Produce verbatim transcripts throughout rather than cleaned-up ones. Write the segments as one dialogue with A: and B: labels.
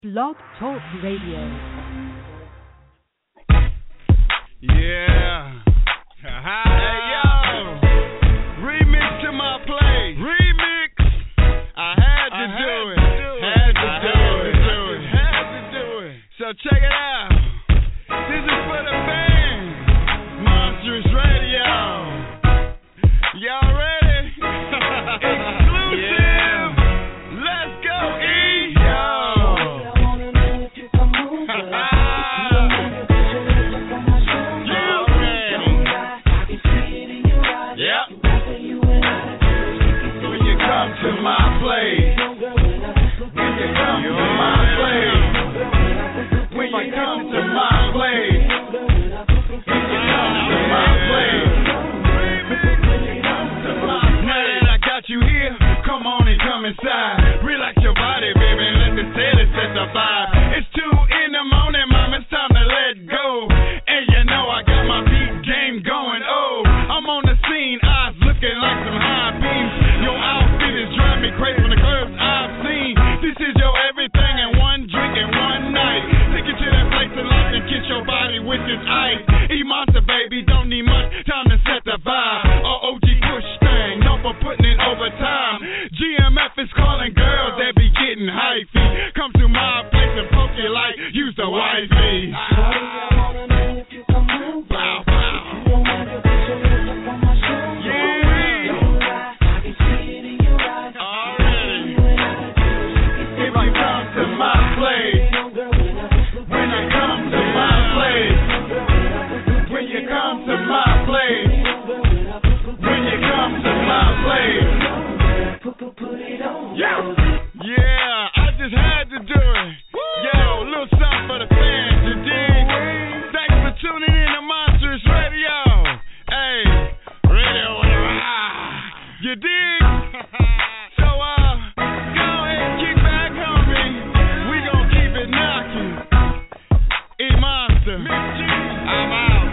A: Blog Talk Radio.
B: Yeah. Hey, yo. Remix to my play. Remix. I had to I do had it. To do had it. to I do had it. To do it. Had to do it. So check it out. This is for the band. Monstrous Radio. Y'all ready? Exclusive. Yeah. Let's go, E. Yo. To my place, when you come to my place, when you come to my place, when you come to my place, now that I got you here, come on and come inside, relax your body, baby, and let the steady set the vibe. It's two in the morning, mom, it's time to let go, and you know I got my beat game going. Oh, I'm on the scene, eyes looking like some high beams. Your outfit is driving me crazy from the curves I've seen. This is your everything in one drink and one night. Take you to that place in life and kiss your body with this ice. E-Monster, baby, don't need much time to set the vibe. O G push thing, known for putting in overtime. G M F is calling girls that be getting hyphy. Come to my place and poke you like you's the wifey. Wow, wow. Yeah, I just had to do it. Yo, a little something for the fans, you dig? Thanks for tuning in to Monstrous Radio. Hey, radio, ah, you dig? So, uh, go ahead and kick back on me. We gon' keep it knocking. E-Monster, I'm out.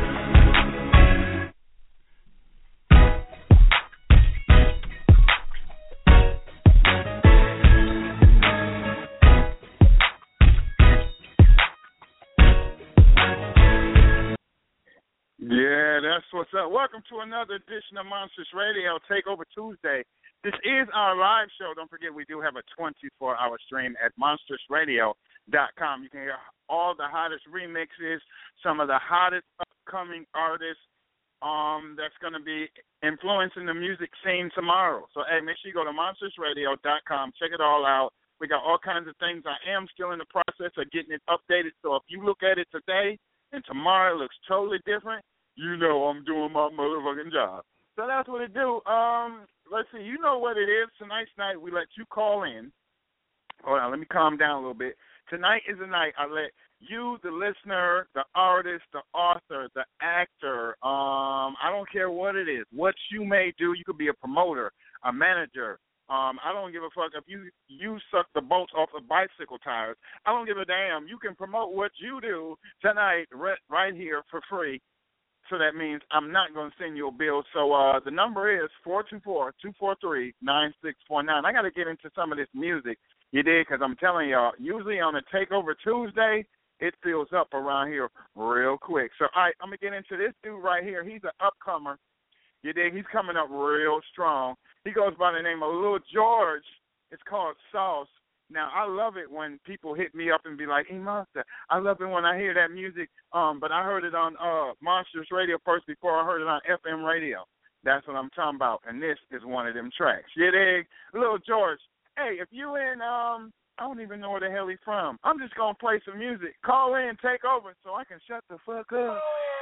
B: Yeah, that's what's up. Welcome to another edition of Monstrous Radio, Takeover Tuesday. This is our live show. Don't forget, we do have a twenty-four hour stream at monstrous radio dot com. You can hear all the hottest remixes, some of the hottest upcoming artists um, that's going to be influencing the music scene tomorrow. So, hey, make sure you go to monstrous radio dot com. Check it all out. We got all kinds of things. I am still in the process of getting it updated. So if you look at it today and tomorrow it looks totally different, you know I'm doing my motherfucking job. So that's what it do. Um, let's see. You know what it is. Tonight's night, we let you call in. Hold on. Let me calm down a little bit. Tonight is the night I let you, the listener, the artist, the author, the actor, um, I don't care what it is, what you may do. You could be a promoter, a manager. Um, I don't give a fuck if you, you suck the bolts off of bicycle tires. I don't give a damn. You can promote what you do tonight right, right here for free. So that means I'm not going to send you a bill. So uh, the number is four two four, two four three, nine six four nine. I got to get into some of this music, you did, because I'm telling y'all, usually on a Takeover Tuesday, it fills up around here real quick. So all right, I'm going to get into this dude right here. He's an upcomer, you dig. He's coming up real strong. He goes by the name of Lil George. It's called Sauce. Now, I love it when people hit me up and be like, E-Monster, I love it when I hear that music, um, but I heard it on uh, Monstrous Radio first before I heard it on F M radio. That's what I'm talking about, and this is one of them tracks. You dig? Lil George, hey, if you in, um, I don't even know where the hell he's from. I'm just going to play some music. Call in, take over, so I can shut the fuck up.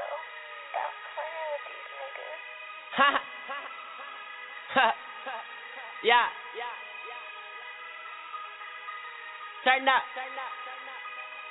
C: Ha ha yeah. Turn up. Turn up. Turn up.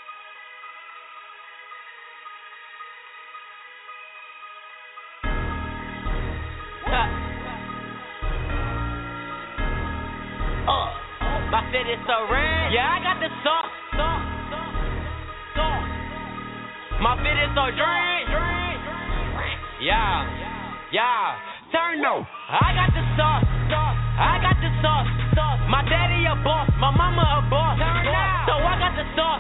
C: Uh, my fit is so red. Yeah, I got the sauce. Sauce. Sauce. My fit is so drink. Yeah. Yeah. Turn up. I got the sauce. Sauce. I got the sauce. Sauce. My daddy a boss. My mama a boss. Turn up. So I got the sauce.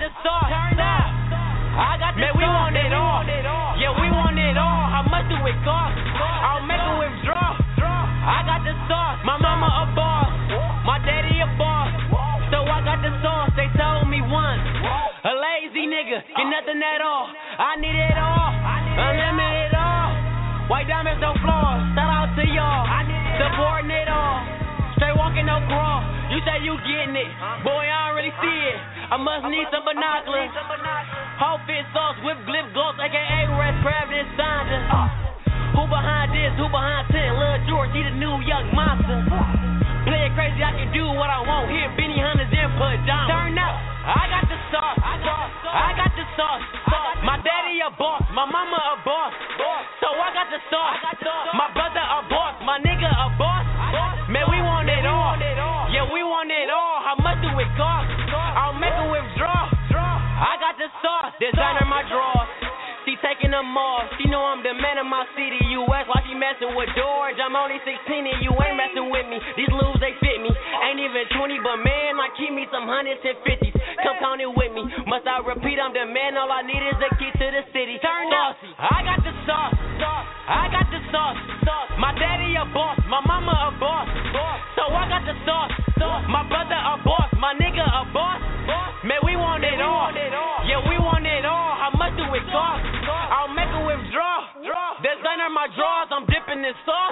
C: the sauce. Turn up. I got the Man, sauce. We want it all. Yeah, we want it all. How much do it cost? I'll make a withdraw. I got the sauce. My mama a boss. My daddy a boss. So I got the sauce. They told me once. A lazy nigga, get nothing at all. I need it all. Unlimited all. White diamonds, no flaws. Shout out to y'all. Supporting it all. Straight walking, no crawl. You say you getting it. Boy, I don't really see it. I must need some binoculars. Whole fit sauce with blip gloss, aka Rest Crab and Sandra. Who behind this? Who behind ten? Lil George, he the new young monster. Play it crazy, I can do what I want. Here, Benny Hunters in pajamas. Turn up. I got the sauce. I got the sauce. My daddy a boss. My mama a boss. So I got the sauce. My brother a boss. My nigga a boss. Man, we want it all. Yeah, we want it all. How much do it cost? I'll make a withdraw. I got the sauce. Designer my drawers. She taking them off. She know I'm the man of my city. U S while she messing with George. I'm only sixteen and you ain't messing with me. These loops, they fit me. Ain't even twenty, but man, I keep me some hundreds and fifties. Come count it with me. Must I repeat, I'm the man. All I need is a key to the city. Turn up. I got the sauce. I got the sauce. My daddy a boss. My mama a boss. So I got the sauce. My brother a boss. My nigga a boss. Man, we want it all. Yeah, we want it all. How much do it cost? I'll make a withdraw. Designer my drawers. I'm dipping this sauce.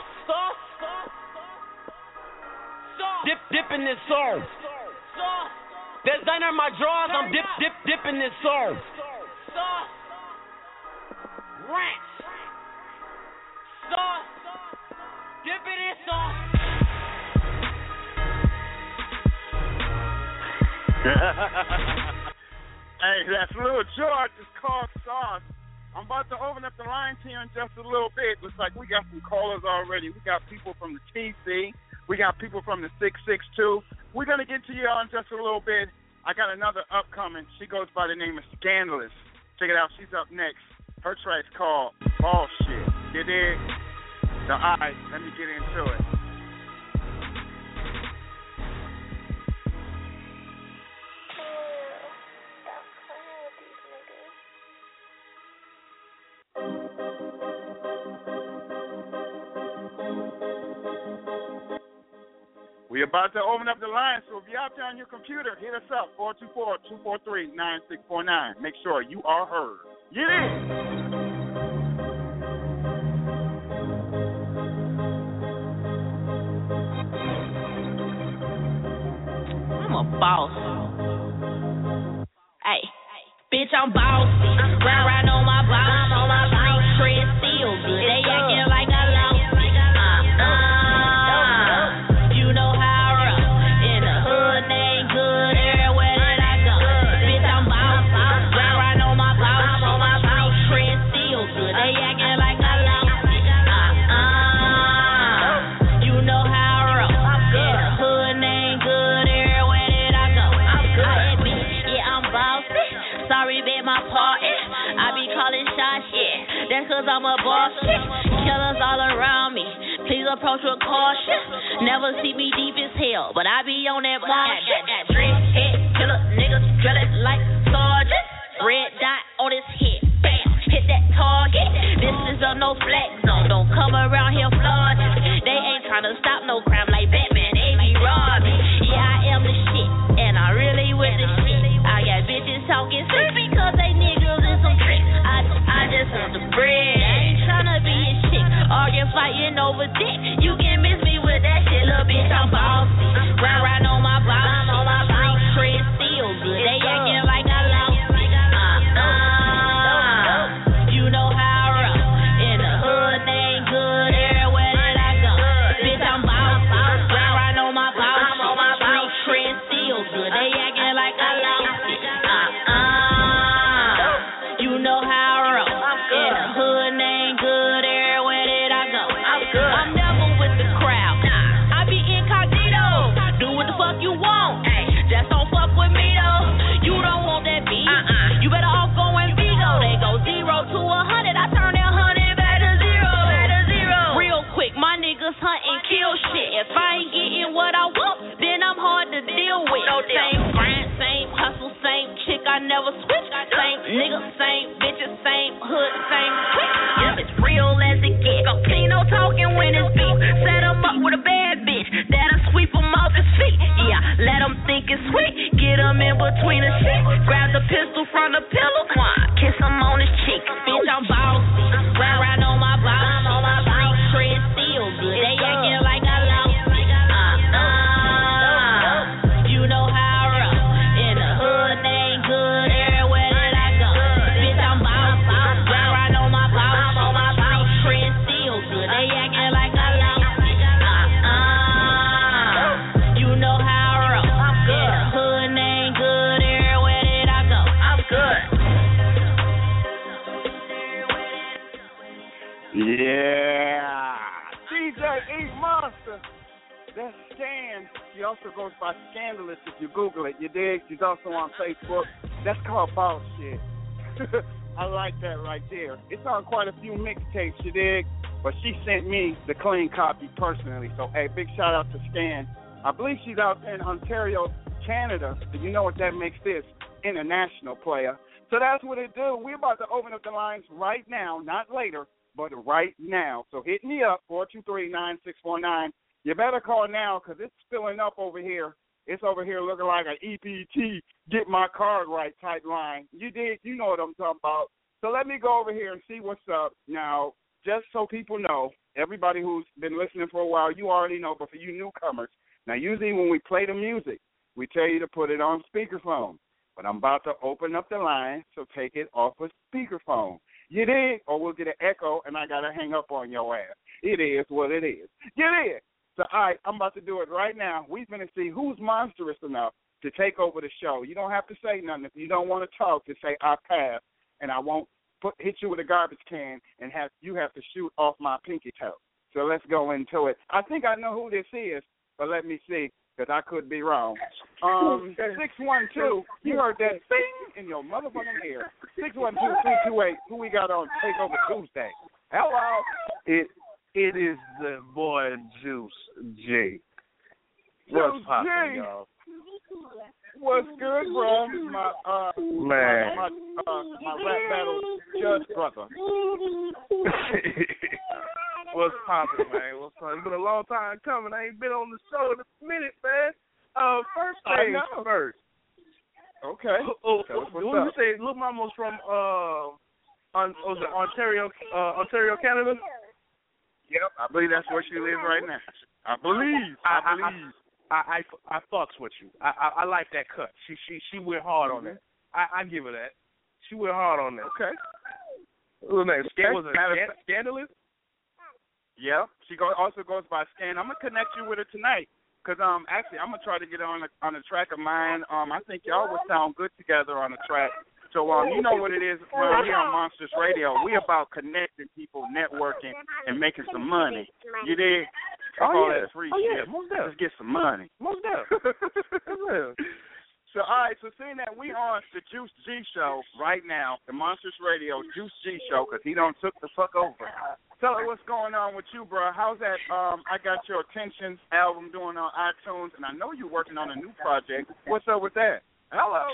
C: Dip, dipping this sauce. Designer my drawers. I'm dip, dip, dipping this sauce. Ranch. Sauce. Dipping this sauce.
B: Hey, that's Lil George. It's called Sauce. I'm about to open up the lines here in just a little bit. Looks like we got some callers already. We got people from the T C. We got people from the six six two. We're going to get to you all in just a little bit. I got another upcoming. She goes by the name of Scandalous. Check it out. She's up next. Her track's called Bullshit. You dig? So, all right, let me get into it. We're about to open up the line, so if you're out there on your computer, hit us up, four two four, two four three, nine six four nine. Make sure you are heard. Get in!
D: I'm a boss. Hey, bitch, I'm bossy. Ride around on my boss, on my street, tread still good. They acting like I lost it. Uh-uh. You know how I roll. In the hood, they ain't good. Everywhere that I go. Bitch, I'm bossy. Ride around on my boss, on my street, tread still good. They acting like I lost it. Uh-uh. You know how I roll. In the hood, they ain't good. Everywhere that I go. I admit, yeah, I'm bossy. Sorry, bet my party. I be calling shots, yeah. That's cause I'm a boss, shit. Killers all around me. Please approach with caution. Never see me deep as hell, but I be on that mark. That, that dream head killer niggas drill it like sergeant. Red dot on his head, bam, hit that target. This is a no flex zone. Don't come around here flooding. They ain't trying to stop no crime like Batman. They be robbing. Yeah, I am the shit, and I really with the shit. I got bitches talking slick because they niggas and some tricks. I, I just want the bread. I ain't tryna be a chick. Arguing, fighting over dick. You can miss me with that shit, little bitch. I'm bossy. Ride, ride on my boss. On my never switch. Same nigga, same bitches, same hood, same clique. Yep, it's real as it gets. See no talking when it's beef. Set him up with a bad bitch that'll sweep him off his feet. Yeah, let him think it's sweet. Get him in between the sheets. Grab the pistol from the pillow. Kiss him on his cheek. Bitch, I'm bossy. Ride around on my boss. On my street tread still good. They acting like I lost. Uh, uh, you know how I roll. In the hood, they ain't good. Everywhere that I go. Bitch, I'm bossy. Ride around on my boss. On my street tread still good. They acting like I lost. Uh, uh, you know how I roll. In the hood, they ain't good. Everywhere that I go. I'm good.
B: Yeah. D J E Monster. That's Scan. She also goes by Scandalous if you Google it. You dig? She's also on Facebook. That's called Boss Shit. I like that right there. It's on quite a few mixtapes, you dig? But she sent me the clean copy personally. So, hey, big shout out to Scan. I believe she's out there in Ontario, Canada. So you know what that makes this? International player. So that's what it do. We're about to open up the lines right now, not later, but right now. So hit me up, four two three, nine six four nine. You better call now because it's filling up over here. It's over here looking like an E P T, get my card right type line. You did, you know what I'm talking about. So let me go over here and see what's up. Now, just so people know, everybody who's been listening for a while, you already know, but for you newcomers, now usually when we play the music, we tell you to put it on speakerphone. But I'm about to open up the line, so take it off of speakerphone. You dig? Or we'll get an echo, and I got to hang up on your ass. It is what it is. You dig? So, all right, I'm about to do it right now. We're going to see who's monstrous enough to take over the show. You don't have to say nothing. If you don't want to talk, just say, I pass, and I won't put hit you with a garbage can and have you have to shoot off my pinky toe. So let's go into it. I think I know who this is, but let me see, because I could be wrong. Um, six one two, you heard that thing in your motherfucking ear. six one two, three two eight, who we got on Takeover Tuesday? Hello.
E: It It is the boy Juice J. What's poppin', y'all?
B: What's good, bro? My uh,
E: man,
B: my uh, my rap battle judge brother.
E: What's poppin', man? What's poppin'? It's been a long time coming. I ain't been on the show in a minute, man. Uh, first thing first.
B: Okay.
E: Oh, oh, what did you say? Lil Mama's from uh, on was it Ontario, uh, Ontario, Canada?
B: Yep, I believe that's where she lives right now. I believe. I, I believe.
E: I, I, I, I fucks with you. I, I I like that cut. She she she went hard on that. I, I give her that. She went hard on that.
B: Okay.
E: What was that?
B: Okay.
E: Was it scan, Scandalous?
B: Yeah. She go, also goes by Scan. I'm gonna connect you with her tonight. Cause um actually I'm gonna try to get her on a, on a track of mine. Um I think y'all would sound good together on a track. So um you know what it is around here on Monsters Radio. We about connecting people, networking, and making some money. You did?
E: Oh
B: all
E: yeah.
B: That free
E: oh yeah.
B: shit.
E: Most definitely.
B: Let's get some money.
E: Most definitely.
B: So all right. So seeing that we on the Juice G show right now, the Monsters Radio Juice G show, cause he don't took the fuck over. Tell her what's going on with you, bro. How's that? Um, I Got Your Attention album doing on iTunes, and I know you're working on a new project. What's up with that? Hello.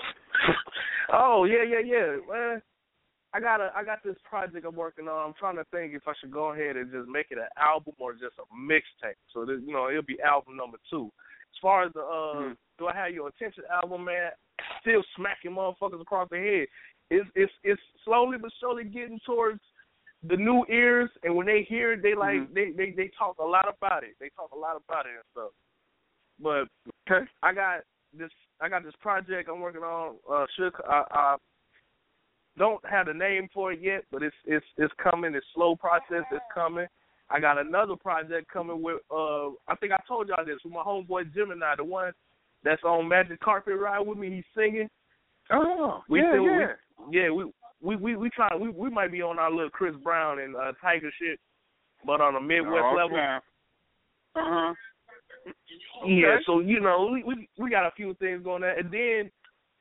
E: Oh yeah, yeah, yeah. Man, I got a, I got this project I'm working on. I'm trying to think if I should go ahead and just make it an album or just a mixtape. So this, you know, it'll be album number two. As far as the uh, mm-hmm. Do I Have Your Attention album, man? Still smacking motherfuckers across the head. It's it's it's slowly but surely getting towards the new ears, and when they hear it, they like mm-hmm. they, they they talk a lot about it. They talk a lot about it and stuff. But
B: okay.
E: I got this I got this project I'm working on. Uh, should I, I don't have the name for it yet, but it's it's it's coming. It's slow process. It's coming. I got another project coming with. Uh, I think I told y'all this with my homeboy Gemini, the one that's on Magic Carpet Ride with me. He's singing.
B: Oh,
E: we
B: yeah,
E: still,
B: yeah,
E: we, yeah. We we we we trying. We we might be on our little Chris Brown and uh, Tiger shit, but on a Midwest
B: oh,
E: level.
B: Uh huh.
E: Yeah,
B: okay.
E: so you know we, we we got a few things going on, and then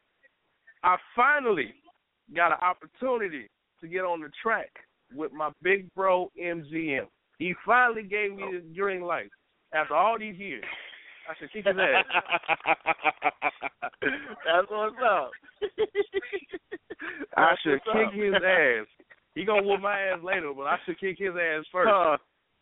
E: I finally got an opportunity to get on the track with my big bro M G M. He finally gave me the green light after all these years. I should kick his ass.
B: That's what's up.
E: I should kick his ass. He gonna whoop my ass later, but I should kick his ass first.
B: Uh,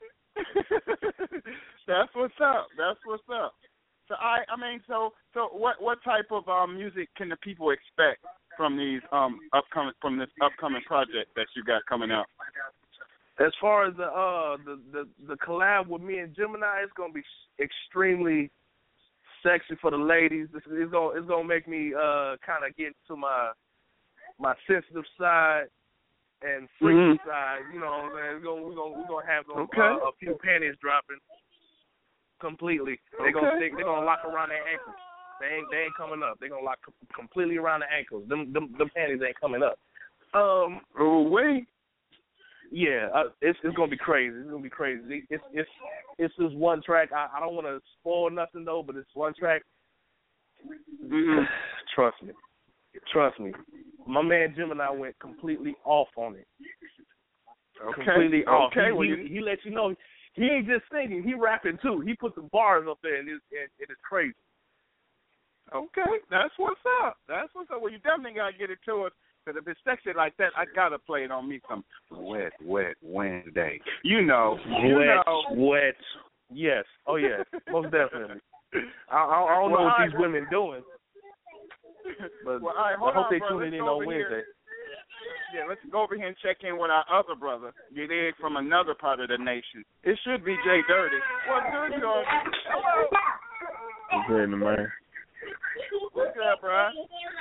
B: That's what's up. That's what's up. So I, I mean, so so what what type of um, music can the people expect from these um upcoming from this upcoming project that you got coming out?
E: As far as the uh the, the, the collab with me and Gemini, it's gonna be extremely sexy for the ladies. It's, it's gonna it's gonna make me uh kind of get to my my sensitive side and freaky
B: mm-hmm.
E: side. You know, man, we're gonna we're gonna we're gonna have those,
B: okay.
E: uh, a few panties dropping completely. They're
B: okay.
E: gonna stick, they're gonna lock around their ankles. They ain't they ain't coming up. They're gonna lock completely around the ankles. Them them, them panties ain't coming up. Um.
B: Oh wait.
E: Yeah, uh, it's it's gonna be crazy. It's gonna be crazy. It's it's it's this one track. I, I don't want to spoil nothing though, but it's one track.
B: Mm-hmm.
E: Trust me, trust me. My man Gemini went completely off on it.
B: Okay.
E: Completely off.
B: Okay.
E: He,
B: Well,
E: he,
B: you...
E: he let you know he ain't just singing. He rapping too. He put the bars up there, and it's and it is crazy.
B: Okay, that's what's up. That's what's up. Well, you definitely gotta get it to us. Because if it's sexy like that, I gotta play it on me some wet, wet Wednesday. You know, you
E: wet,
B: know.
E: wet. Yes. Oh yeah, most definitely. I, I, I don't
B: well,
E: know what
B: I,
E: these women doing, but
B: well, right,
E: I hope
B: on,
E: they
B: bro.
E: tune
B: let's
E: in on Wednesday.
B: Here. Yeah, let's go over here and check in with our other brother. Get in from another part of the nation. It should be Jay Dirty. What's good, George? Hello.
F: What's happening, man?
B: What's up, bro?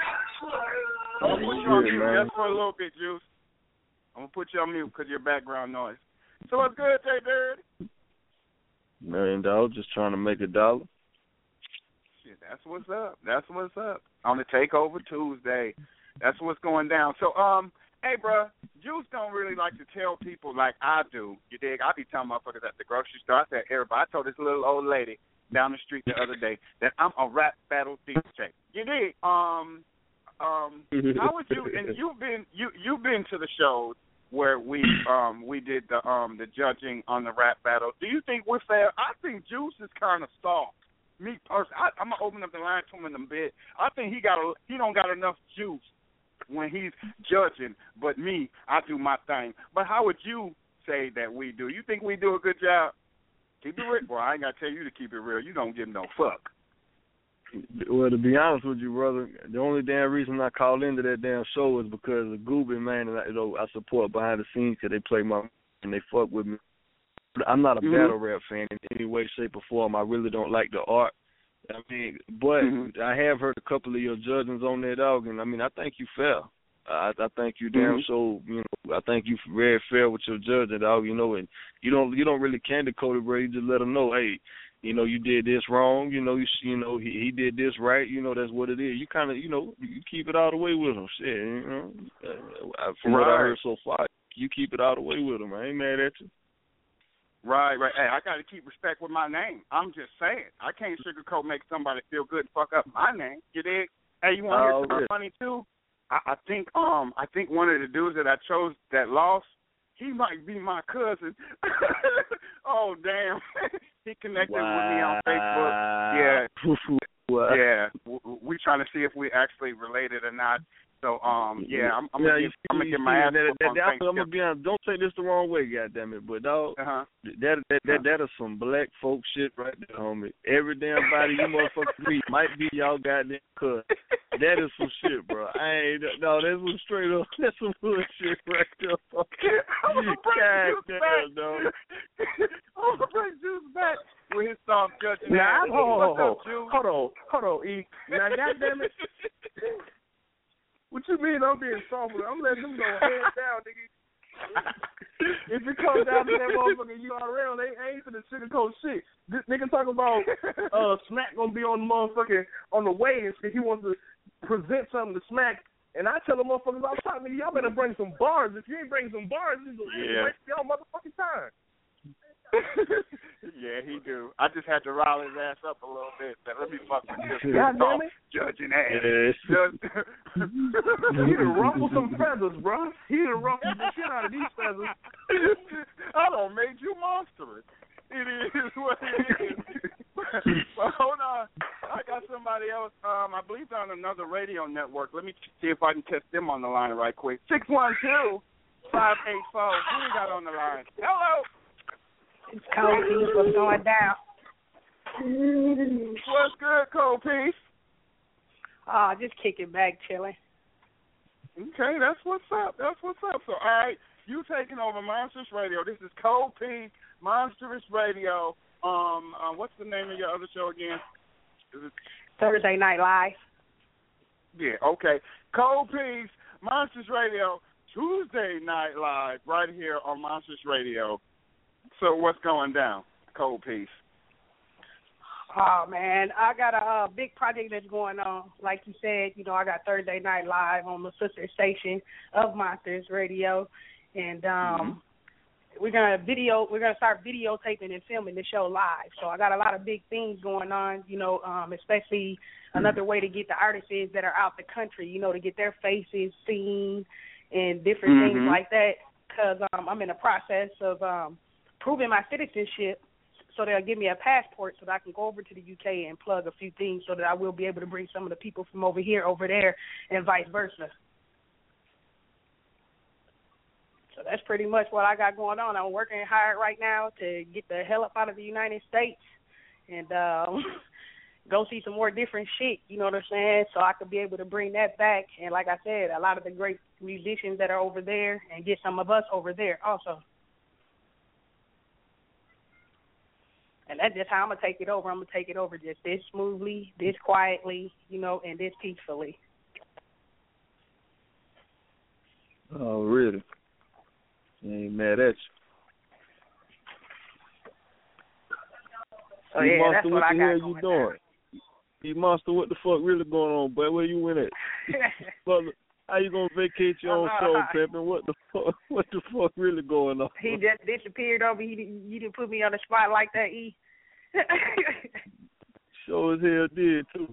B: I'm gonna put you on mute just for a little bit, Juice. I'm gonna put you on mute because of your background noise. So what's good, Jay Dirty?
F: Million dollars, just trying to make a dollar.
B: Shit, that's what's up. That's what's up. On the Takeover Tuesday. That's what's going down. So, um, hey, bro, Juice don't really like to tell people like I do. You dig? I be telling motherfuckers at the grocery store. I said, everybody. I told this little old lady down the street the other day that I'm a rap battle D J. You dig? Um, um, how would you? And you've been you you've been to the shows where we um we did the um the judging on the rap battle. Do you think we're fair? I think Juice is kind of soft. Me personally, I, I'm gonna open up the line to him in a bit. I think he got a, he don't got enough juice when he's judging. But me, I do my thing. But how would you say that we do? You think we do a good job? Keep it real. Well, I ain't got to tell you to keep it real. You don't give no fuck.
F: Well, to be honest with you, brother, the only damn reason I called into that damn show is because of Gooby, man, and I, you know, I support behind the scenes because they play my and they fuck with me. But I'm not a mm-hmm. battle rap fan in any way, shape, or form. I really don't like the art. I mean, but mm-hmm. I have heard a couple of your judgings on that, dog, and I mean, I think you fair. I, I think you damn mm-hmm. so, you know, I think you very fair with your judging, dog, you know, and you don't you don't really candy coat it, bro. You just let them know, hey, you know, you did this wrong, you know, you you know, he, he did this right, you know, that's what it is. You kind of, you know, you keep it all the way with him, shit, you know. Uh, from right. what I heard so far, you keep it all the way with him. I ain't mad at you.
B: Right, right. Hey, I got to keep respect with my name. I'm just saying. I can't sugarcoat make somebody feel good and fuck up my name. You dig? Hey, you want to
F: oh,
B: hear something funny, too? I, I think um I think one of the dudes that I chose that lost, he might be my cousin. Oh, damn. He connected
F: wow.
B: with me on Facebook. Yeah. Yeah. We trying to see if we actually related or not. So, um, yeah, I'm, I'm
F: yeah,
B: gonna, get, I'm gonna get my ass
F: that,
B: up
F: that,
B: on
F: that, I'm
B: Thanksgiving.
F: gonna be honest. Don't take this the wrong way, goddammit, but dog,
B: uh-huh.
F: that that that that is some black folk shit right there, homie. Every damn body you motherfuckers meet might be y'all goddamn cuz. That is some shit, bro. I ain't no. That's some straight up. That's some bullshit right there.
B: I'm gonna bring Juice back.
F: Dog.
B: I'm gonna bring Juice back with his soft judging.
E: Nah,
B: ass.
E: hold on,
B: What's
E: hold on,
B: up,
E: hold on, hold on, E. Now, goddammit. What you mean I'm being soft? I'm letting them go hands down, nigga. If it comes down to that motherfucking U R L, they ain't for the sugarcoat shit. This nigga talking about uh, Smack gonna be on the motherfucking on the way and shit. He wants to present something to Smack, and I tell the motherfuckers all the time, nigga, y'all better bring some bars. If you ain't bringing some bars, it's gonna
B: yeah.
E: waste y'all motherfucking time.
B: Yeah, he do. I just had to rile his ass up a little bit. So let me fuck with this
E: God damn it.
B: judging ass.
F: Yes.
B: Just,
E: he done ruffled some feathers, bro. He done ruffled the shit out of these feathers.
B: I done made you monstrous. It is what it is. Well, hold believe they're on another radio network. Let me see if I can catch them on the line right quick. six one two, five eight four. Who we got on the line? Hello.
G: It's Cold Piece. What's going down?
B: What's good, Cold Piece?
G: Uh, just kicking back, chilling.
B: Okay, that's what's up. That's what's up. So, all right, you taking over Monstrous Radio. This is Cold Piece, Monstrous Radio. Um, uh, what's the name of your other show again? Is it
G: Thursday Night Live.
B: Yeah, okay. Cold Piece, Monstrous Radio, Tuesday Night Live, right here on Monstrous Radio. So what's going down, Cold Piece?
G: Oh, man, I got a uh, big project that's going on. Like you said, you know, I got Thursday Night Live on the sister station of Monsters Radio. And um, mm-hmm. we're going to video, we're going to start videotaping and filming the show live. So I got a lot of big things going on, you know, um, especially another way to get the artists that are out the country, you know, to get their faces seen and different mm-hmm. things like that. Because um, I'm in the process of um, proving my citizenship. So they'll give me a passport so that I can go over to the U K and plug a few things so that I will be able to bring some of the people from over here over there and vice versa. So that's pretty much what I got going on. I'm working hard right now to get the hell up out of the United States and um, go see some more different shit, you know what I'm saying, so I could be able to bring that back. And like I said, a lot of the great musicians that are over there and get some of us over there also. And that's just how I'm going to take it over. I'm going to take it over just this smoothly, this quietly, you know, and this peacefully.
F: Oh, really? I ain't mad at you.
G: So, yeah,
F: Monster,
G: that's what,
F: what
G: I
F: the
G: got
F: hell
G: going
F: you doing? You Monster, what the fuck really going on, boy? Where you went at? Brother, how you going to vacate your own
G: uh,
F: show, pimpin'? What the fuck, what the fuck really going on?
G: He just disappeared over. He didn't, you didn't put me on the spot like that, E.
F: Sure as hell did, too.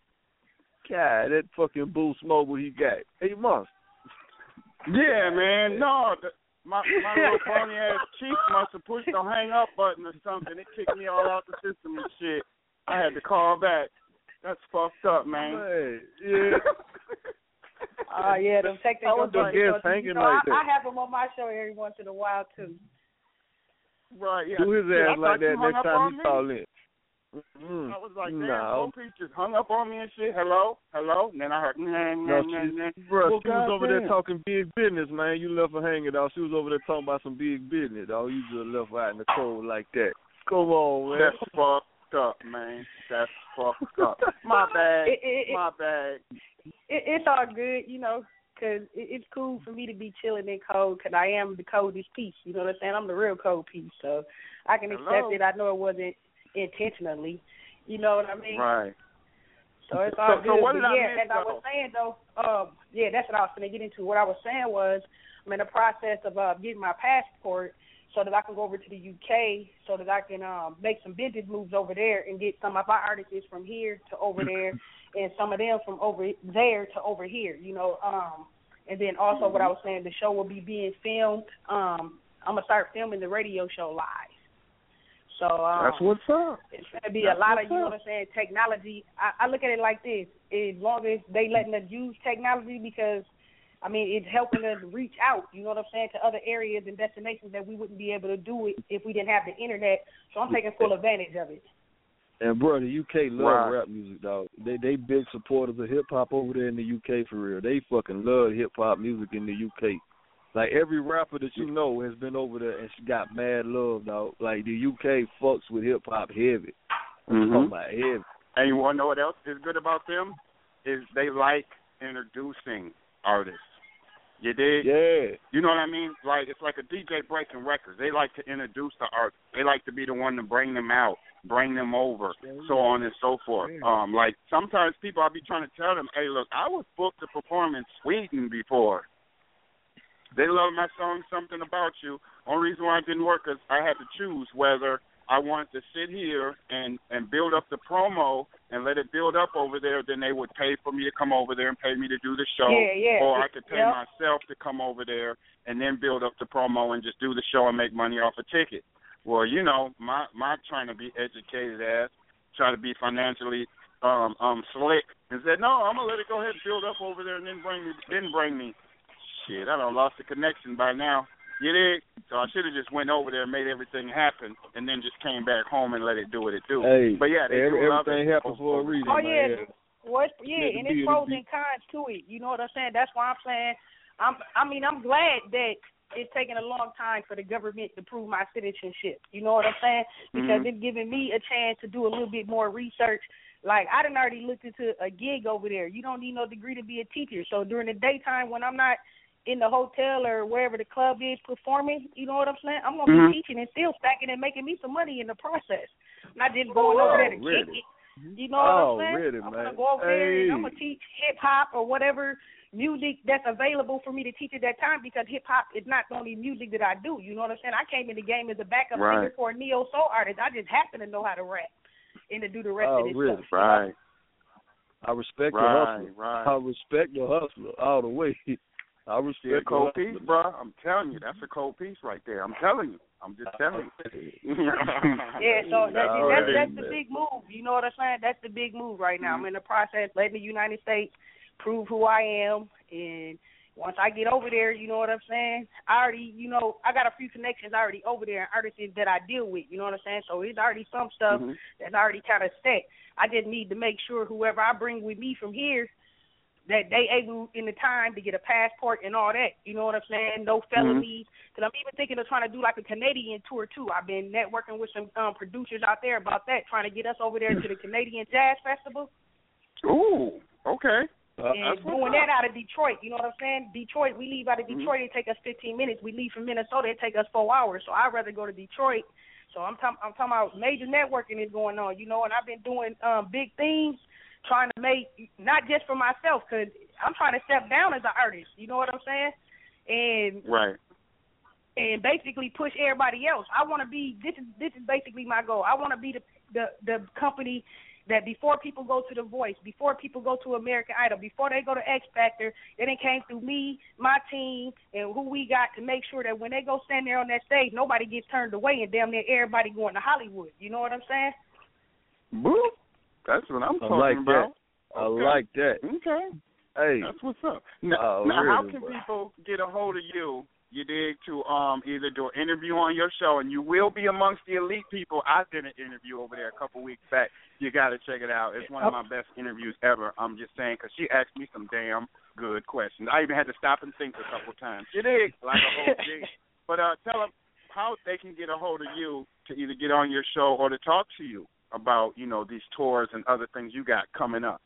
F: God, that fucking Boost Mobile he got. Hey, Monster.
B: Yeah, man. No, the, my my little phony ass chief must have pushed the hang up button or something. It kicked me all out the system and shit. I had to call back. That's fucked up, man.
F: Hey, yeah.
G: Oh, uh, yeah, them technical
F: I was
G: difficulties.
F: guess hanging
G: You know,
F: like
G: I,
F: that.
G: I have them on my show every once in a while, too.
B: Right, yeah.
F: Do his ass
B: yeah,
F: like that
B: next
F: next time he call in.
B: Mm-hmm. I was like, damn,
F: no.
B: Cold Piece just hung up on me and shit. Hello? Hello? And then I heard, nah, nah,
F: No,
B: nah,
F: she,
B: nah.
F: bro,
B: Well,
F: she was over
B: damn.
F: there talking big business, man. You left her hanging, dog. She was over there talking about some big business, dog. You just left her out in the cold like that. Come on, man.
B: That's fucked up, man. That's fucked up. My bad.
G: It, it, it,
B: My bad.
G: It, it's all good, you know, because it, it's cool for me to be chilling in cold because I am the coldest piece. You know what I'm saying? I'm the real cold piece, so I can
B: Hello?
G: accept it. I know it wasn't intentionally. You know what I mean?
B: Right.
G: So it's all
B: so,
G: good.
B: So what did
G: but
B: I
G: yeah,
B: miss,
G: as I was saying, though, um, yeah, that's what I was going to get into. What I was saying was I'm in the process of uh, getting my passport so that I can go over to the U K so that I can um, make some business moves over there and get some of our artists from here to over there and some of them from over there to over here, you know. Um, and then also what I was saying, the show will be being filmed. Um, I'm going to start filming the radio show live. So um,
B: that's what's up.
G: It's going to be
B: that's
G: a lot of, you
B: up.
G: know what I'm saying, technology. I, I look at it like this. As long as they letting us use technology because, I mean, it's helping us reach out, you know what I'm saying, to other areas and destinations that we wouldn't be able to do it if we didn't have the Internet. So I'm taking full advantage of it.
F: And, bro, the U K love
B: right.
F: rap music, dog. They they big supporters of hip-hop over there in the U K, for real. They fucking love hip-hop music in the U K. Like, every rapper that you know has been over there and she got mad love, dog. Like, the U K fucks with hip-hop heavy. I'm
B: Mm-hmm.
F: talking about heavy.
B: And you want to know what else is good about them? Is they like introducing artists. You dig?
F: Yeah.
B: You know what I mean? Like, it's like a D J breaking records. They like to introduce the artists. They like to be the one to bring them out, bring them over, so on and so forth. Um, like, sometimes people, I'll be trying to tell them, hey, look, I was booked to perform in Sweden before. They love my song, Something About You. Only reason why it didn't work is I had to choose whether I wanted to sit here and, and build up the promo and let it build up over there, then they would pay for me to come over there and pay me to do the show.
G: Yeah, yeah.
B: Or I could pay
G: yep.
B: myself to come over there and then build up the promo and just do the show and make money off a ticket. Well, you know, my, my trying to be educated ass, try to be financially um, um, slick, and said, no, I'm gonna let it go ahead and build up over there, and then bring me, then bring me. Shit, I done lost the connection by now. You dig? So I should have just went over there and made everything happen, and then just came back home and let it do what it do.
F: Hey,
B: but yeah, they
F: every,
B: do love
F: everything
B: it.
F: happens for a reason.
G: Oh yeah,
F: man.
G: well, it's, yeah, and it's pros and cons to it. You know what I'm saying? That's why I'm saying, I'm. I mean, I'm glad that it's taken a long time for the government to prove my citizenship. You know what I'm saying? Because
B: mm-hmm.
G: it's giving me a chance to do a little bit more research. Like, I done already looked into a gig over there. You don't need no degree to be a teacher. So during the daytime when I'm not in the hotel or wherever the club is performing, you know what I'm saying? I'm going to
B: mm-hmm.
G: be teaching and still stacking and making me some money in the process. Not just going oh, over there to
F: really?
G: kick it. You know
F: oh,
G: what I'm saying?
F: Really,
G: I'm
F: going
G: to go over
F: hey.
G: there and I'm going to teach hip-hop or whatever music that's available for me to teach at that time, because hip-hop is not the only music that I do. You know what I'm saying? I came in the game as a backup
B: right.
G: singer for a neo-soul artist. I just happen to know how to rap and to do the rest
F: oh,
G: of this
F: really?
G: stuff.
B: Right.
G: You know?
F: I respect
B: right,
F: the hustler.
B: Right.
F: I respect the hustler all the way. I respect
B: yeah,
F: the
B: cold
F: hustler.
B: piece, bro. I'm telling you, that's a cold piece right there. I'm telling you. I'm just telling you.
G: yeah, so that,
B: no,
G: that's,
B: that
G: that's the big move. You know what I'm saying? That's the big move right now. Mm-hmm. I'm in the process letting the United States prove who I am, and once I get over there, you know what I'm saying? I already, you know, I got a few connections already over there and artists that I deal with, you know what I'm saying? So it's already some stuff
B: mm-hmm.
G: that's already kind of set. I just need to make sure whoever I bring with me from here, that they able in the time to get a passport and all that, you know what I'm saying? No felonies. Because mm-hmm. I'm even thinking of trying to do like a Canadian tour too. I've been networking with some um, producers out there about that, trying to get us over there to the Canadian Jazz Festival.
B: Ooh, okay. Uh,
G: and doing that out of Detroit, you know what I'm saying? Detroit, we leave out of Detroit, mm-hmm. it take us fifteen minutes. We leave from Minnesota, it take us four hours. So I'd rather go to Detroit. So I'm, t- I'm talking about major networking is going on, you know, and I've been doing um, big things, trying to make, not just for myself, because I'm trying to step down as an artist, you know what I'm saying? And
B: right.
G: And basically push everybody else. I want to be, this is this is basically my goal. I want to be the, the, the company that before people go to The Voice, before people go to American Idol, before they go to X Factor, they done came through me, my team, and who we got to make sure that when they go stand there on that stage, nobody gets turned away and damn near everybody going to Hollywood. You know what I'm saying?
B: Boop. That's what I'm talking
F: I like
B: about.
F: That. I okay. like that.
B: Okay.
F: Hey.
B: That's what's up. Now,
F: oh,
B: now
F: really,
B: how can
F: bro.
B: people get a hold of you, you dig, to um either do an interview on your show, and you will be amongst the elite people. I did an interview over there a couple weeks back. You got to check it out. It's one of my best interviews ever. I'm just saying, because she asked me some damn good questions. I even had to stop and think a couple times. You dig? Like a whole thing. But uh, tell them how they can get a hold of you to either get on your show or to talk to you about, you know, these tours and other things you got coming up.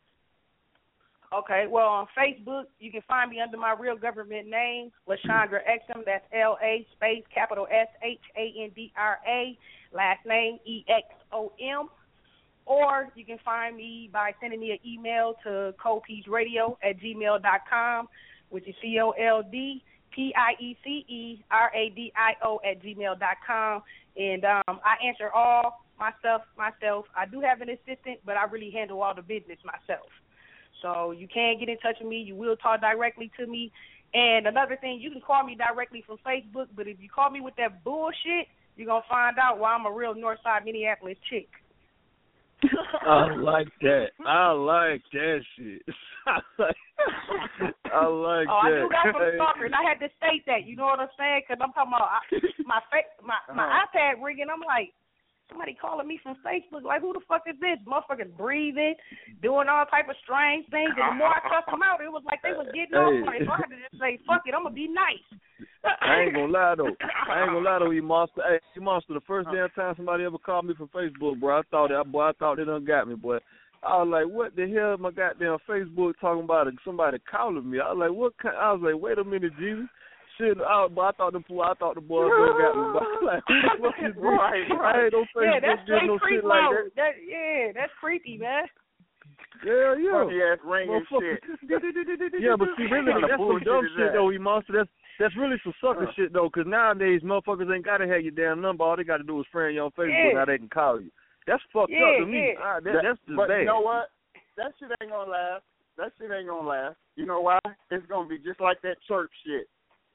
G: Okay, well, on Facebook, you can find me under my real government name, LaShondra Exum. That's L A space capital S H A N D R A, last name E X O M. Or you can find me by sending me an email to coldpieceradio at gmail dot com, which is C O L D P I E C E R A D I O at gmail dot com. And um, I answer all my stuff myself. I do have an assistant, but I really handle all the business myself. So you can get in touch with me. You will talk directly to me. And another thing, you can call me directly from Facebook, but if you call me with that bullshit, you're going to find out why I'm a real Northside Minneapolis chick.
F: I like that. I like that shit. I like, I like
G: oh,
F: that.
G: I do got some stalkers. I had to state that. You know what I'm saying? Because I'm talking about I, my fa- my my uh-huh. iPad ringing. I'm like, somebody calling me from Facebook. Like, who the fuck is this? Motherfuckers breathing, doing all type of strange things. And the more I cussed them out, it was like they was getting
F: hey.
G: off on it. So I had to just say, fuck it, I'm going to be nice.
F: I ain't gonna lie though. I ain't gonna lie though, you monster. Hey, you monster. The first damn time somebody ever called me from Facebook, bro, I thought that boy, I thought they done got me, boy. I was like, what the hell? My goddamn Facebook talking about somebody calling me. I was like, what? Kind? I was like, wait a minute, Jesus. Shit, I, I thought the I thought the boys done got me. But I was like, who the fuck is this?
B: Right, right.
F: I ain't no Facebook
G: yeah, that's straight
F: no
G: creep
F: shit like
G: mode.
F: that.
G: That, yeah, that's creepy, man.
F: Yeah, yeah.
B: Funny ass ring and shit.
F: Yeah, but see, really, that's some dumb shit, though, you monster. That's that's really some sucker uh. shit, though, because nowadays, motherfuckers ain't got to have your damn number. All they got to do is friend you on Facebook,
G: yeah.
F: now they can call you. That's fucked
G: yeah,
F: up to me.
G: Yeah.
F: Ah, that, that's just
B: but
F: bad.
B: You know what? That shit ain't going to last. That shit ain't going to last. You know why? It's going to be just like that church shit.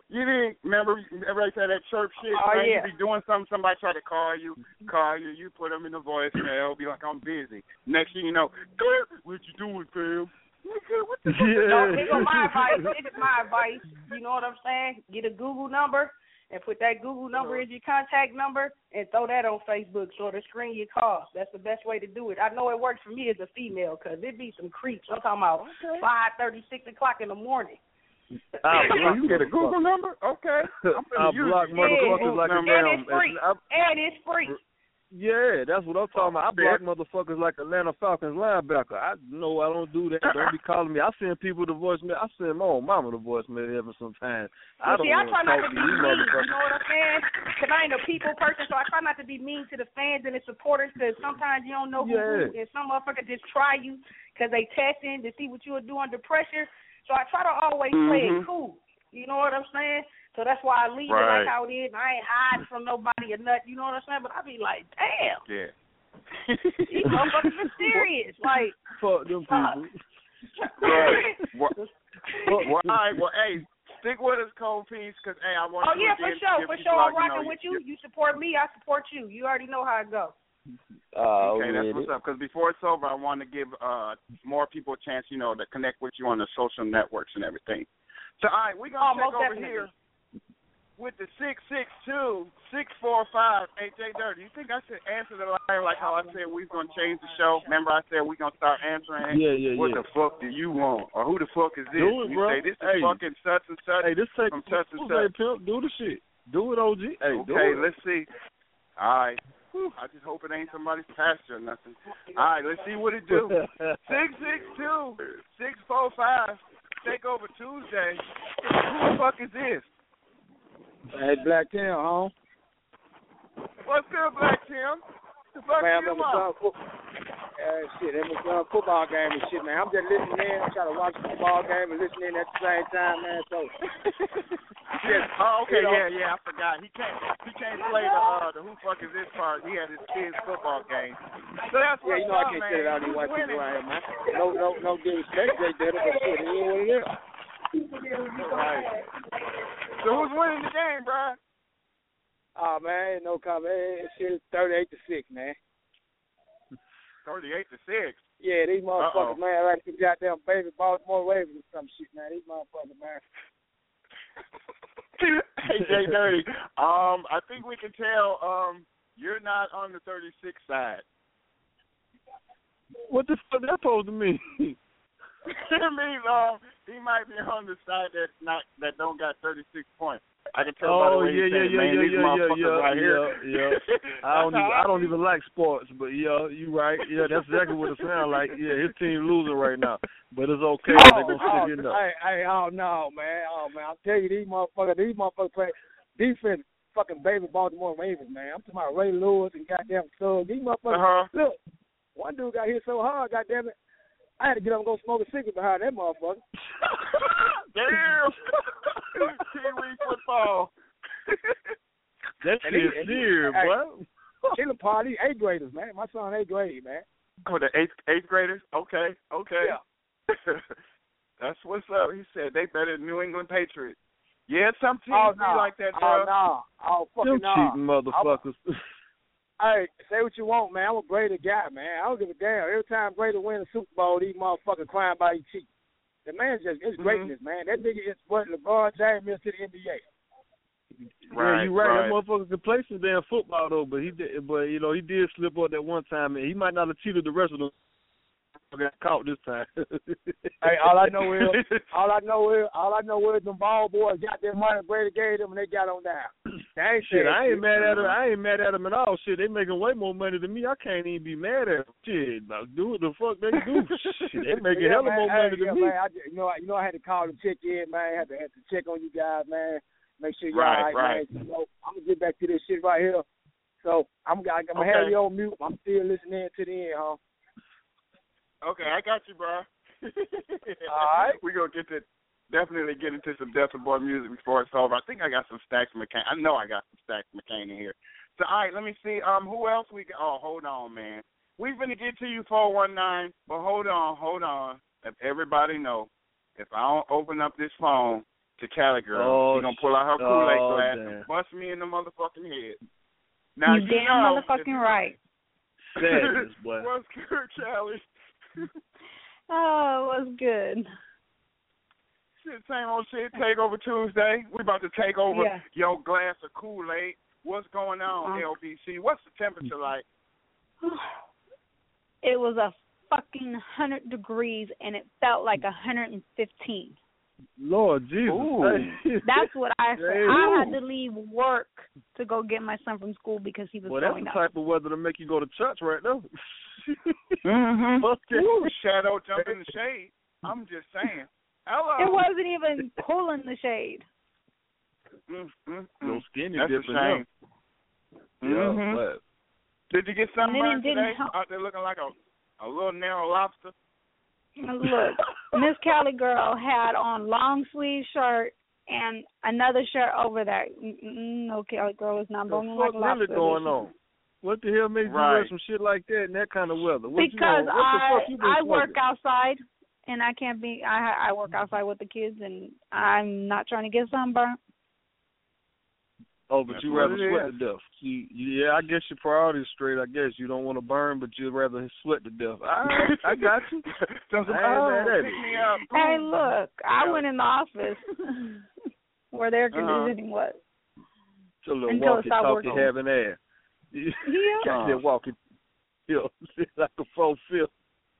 B: You didn't remember? Everybody said that chirp shit.
G: Oh,
B: man,
G: yeah.
B: You be doing something. Somebody try to call you, call you. You put them in the voicemail. Be like, I'm busy. Next thing you know, what you doing, fam? What the fuck?
G: Yeah. No, here go my advice. This is my advice. You know what I'm saying? Get a Google number and put that Google number as your contact number and throw that on Facebook so to screen your calls. That's the best way to do it. I know it works for me as a female because it be some creeps. I'm talking about okay. five thirty, six o'clock in the morning.
B: Uh, you get a Google number? Okay. I'm
F: I block
B: it.
F: motherfuckers
B: yeah.
F: like a
G: and
F: damn.
G: It's free.
F: I,
G: and it's free.
F: Yeah, that's what I'm talking about. I block motherfuckers like Atlanta Falcons linebacker. I know I don't do that. Don't be calling me. I send people the voicemail. I send my own mama the voicemail every sometimes. I don't
G: see, I try not to
F: to
G: be mean. You know what I'm saying? Because I ain't a people person, so I try not to be mean to the fans and the supporters because sometimes you don't know who,
F: yeah.
G: who and some motherfucker just try you because they testing to see what you'll do under pressure. So I try to always
B: mm-hmm.
G: play it cool. You know what I'm saying? So that's why I leave
B: right.
G: it like how it is. I ain't hiding from nobody or nothing. You know what I'm saying? But I be like, damn.
B: Yeah.
G: These motherfuckers are serious. Like,
F: fuck them people.
B: Right. well, well, all right. Well, hey, stick with us, Cold Piece, because hey, I want.
G: Oh
B: you
G: yeah,
B: again,
G: for sure, for sure.
B: like,
G: I'm rocking
B: you know,
G: with you.
B: You,
G: You support me, I support you. You already know how it goes.
F: Uh,
B: okay, that's what's up. Because before it's over, I want to give uh, more people a chance, you know, to connect with you on the social networks and everything. So, all right, we're going to
G: oh,
B: check over
G: definitely.
B: here with the six six two, six four five, H J Dirty. You think I should answer the line like how I said we was going to change the show? Remember I said we're going to start answering?
F: Yeah, yeah,
B: what
F: yeah.
B: the fuck do you want? Or who the fuck is this?
F: Do it,
B: you
F: bro.
B: say this is
F: hey.
B: fucking such and such
F: hey, this take,
B: from such and
F: say,
B: such.
F: pimp, do the shit. Do it, O G. Hey,
B: okay,
F: do it.
B: let's see. All right. Whew, I just hope it ain't somebody's pasture or nothing. All right, let's see what it do. six six two, six four five, take over Tuesday. Who the fuck is this?
H: Hey, Black Tim, home.
B: What's good, Black Tim? The fuck
H: Man,
B: you
H: I'm at the uh, shit, that was a football game and shit, man. I'm just listening in. I'm trying to watch the football game and listening in at the same time, man. So,
B: yes. Oh, okay,
H: you know,
B: yeah, yeah. I forgot. He can't. He can't play the uh, the who fuck is this part. He had his kids' football game. So that's
H: yeah,
B: what's
H: you know
B: up,
H: I can't
B: man.
H: say it out these white people out here, man. No, no, no disrespect, they did it, but shit, it is what it is.
B: Right. So who's winning the game, bro?
H: Oh man, no comment. Shit, thirty-eight to six, man.
B: Thirty-eight to six.
H: Yeah, these motherfuckers,
B: Uh-oh.
H: man, like these goddamn baby Baltimore Ravens or some shit, man. These motherfuckers, man.
B: Hey, Jay Dirty. Um, I think we can tell. Um, you're not on the thirty-six side.
F: What the fuck that supposed to mean?
B: I mean, um, he might be on the side that not that don't got thirty-six points. I can tell
F: oh,
B: by the way
F: yeah,
B: he's
F: yeah,
B: saying,
F: yeah,
B: man,
F: yeah,
B: these
F: yeah,
B: motherfuckers
F: yeah,
B: right
F: yeah,
B: here.
F: yeah. I don't even, I don't even like sports, but yeah, you right. Yeah, that's exactly what it sounds like. Yeah, his team losing right now, but it's okay.
H: Oh,
F: They're gonna
H: oh,
F: stick it up.
H: hey, hey, oh no, man, oh man, I'm telling you, these motherfuckers, these motherfuckers play defense, fucking baby Baltimore Ravens, man. I'm talking about Ray Lewis and goddamn Suggs. These motherfuckers.
B: Uh-huh.
H: Look, one dude got hit so hard, goddamn it, I had to get up and go smoke a cigarette behind that motherfucker.
B: Damn. Kiwi football.
F: That shit is serious,
H: hey,
F: boy.
H: Killer party, eighth graders, man. My son eighth grade, man.
B: Oh, the eighth eighth graders? Okay, okay.
H: Yeah.
B: That's what's up. He said they better than New England Patriots. Yeah, some teams
H: oh,
B: be
H: no.
B: like that,
H: Oh,
B: bro.
H: no. Oh, fucking
F: Them
H: no.
F: cheating motherfuckers.
H: Hey, say what you want, man. I'm a Brady guy, man. I don't give a damn. Every time Brady wins a Super Bowl, these motherfuckers crying about his cheeks. The man's just, it's greatness,
B: mm-hmm.
H: man. That nigga is what LeBron James is to the N B A.
B: Right,
F: yeah, you right.
B: right.
F: That motherfucker could play some damn football though, but he did. But you know, he did slip up that one time, and he might not have cheated the rest of them. Got caught this time.
H: Hey, all I know is, all I know is, all I know is, them ball boys got their money. Brady gave them, and they got on down. They ain't
F: Shit, I ain't
H: shit.
F: mad at them. I ain't mad at them at all. Shit, they making way more money than me. I can't even be mad at them. Shit, now do what the fuck they do. Shit, they making
H: yeah,
F: hella
H: man,
F: more
H: hey,
F: money than
H: yeah,
F: me.
H: Man, I, you know, you know, I had to call and check in, man. I had to, had to check on you guys, man. Make sure you're
B: right,
H: all right,
B: right.
H: man. So, I'm gonna get back to this shit right here. So I'm, I'm gonna
B: okay.
H: have you on mute. I'm still listening to the end, huh?
B: Okay, I got you, bro.
H: All right.
B: We're going to get to definitely get into some Delta Boy music before it's over. I think I got some Stacks McCain. I know I got some Stacks McCain in here. So, all right, let me see. Um, who else we got? Oh, hold on, man. We're going to get to you, four one nine, but hold on, hold on. Let everybody know, if I don't open up this phone, to Cali Girl.
F: Oh,
B: She's going to pull out her Kool-Aid
F: oh,
B: glass
F: damn.
B: and bust me in the motherfucking head. Now,
G: you,
B: you
G: damn
B: know,
G: motherfucking right.
F: Sadness, boy.
B: What's good, Cali?
G: Oh, it was good.
B: Shit, same old shit. Takeover Tuesday. We about to take over
G: Yeah.
B: your glass of Kool-Aid. What's going on,
G: Uh-huh.
B: L B C? What's the temperature like?
G: It was a fucking one hundred degrees, and it felt like one hundred fifteen.
F: Lord Jesus.
B: Ooh.
G: That's what I said.
F: Hey,
G: I
F: ooh.
G: had to leave work to go get my son from school because he was
F: Well, that's
G: going
F: the
G: up.
F: type of weather to make you go to church right now.
B: Mm-hmm.
F: Okay.
B: Ooh, shadow jump in the shade. I'm just saying. Hello.
G: It wasn't even pulling the shade.
B: Mm-hmm.
F: No skinny
B: That's
F: dipping
B: a shame.
F: Yeah,
B: Mhm.
F: but
B: Did you get
G: And then
B: sunburned
G: it didn't
B: today?
G: help.
B: Out there looking like a, a little narrow lobster?
G: Look, Miss Cali Girl had on long sleeve shirt and another shirt over that. Mm-mm, no, Cali Girl was not burning like
F: what's
G: a lobster.
F: really going on? What the hell made you
B: Right.
F: wear some shit like that in that kind of weather? What you
G: Because
F: know, what the
G: I
F: fuck you been
G: I work
F: smoking?
G: outside and I can't be. I I work outside with the kids and I'm not trying to get sunburned.
F: Oh, but
B: That's
F: you
B: what
F: rather
B: it
F: sweat
B: is.
F: to death. You, you, yeah, I guess your priorities straight. I guess you don't want to burn, but you'd rather sweat to death. All right, I got you.
B: Just,
F: I ain't
B: oh,
F: mad at
B: pick
F: it.
B: me up.
G: Hey, look, I
B: Yeah.
G: went in the office where the air conditioning was.
F: So little
G: Until it
F: walkie
G: stopped
F: talkie
G: working.
F: having ass. You
G: Yeah.
F: got that walkie, you know, like a full fifth.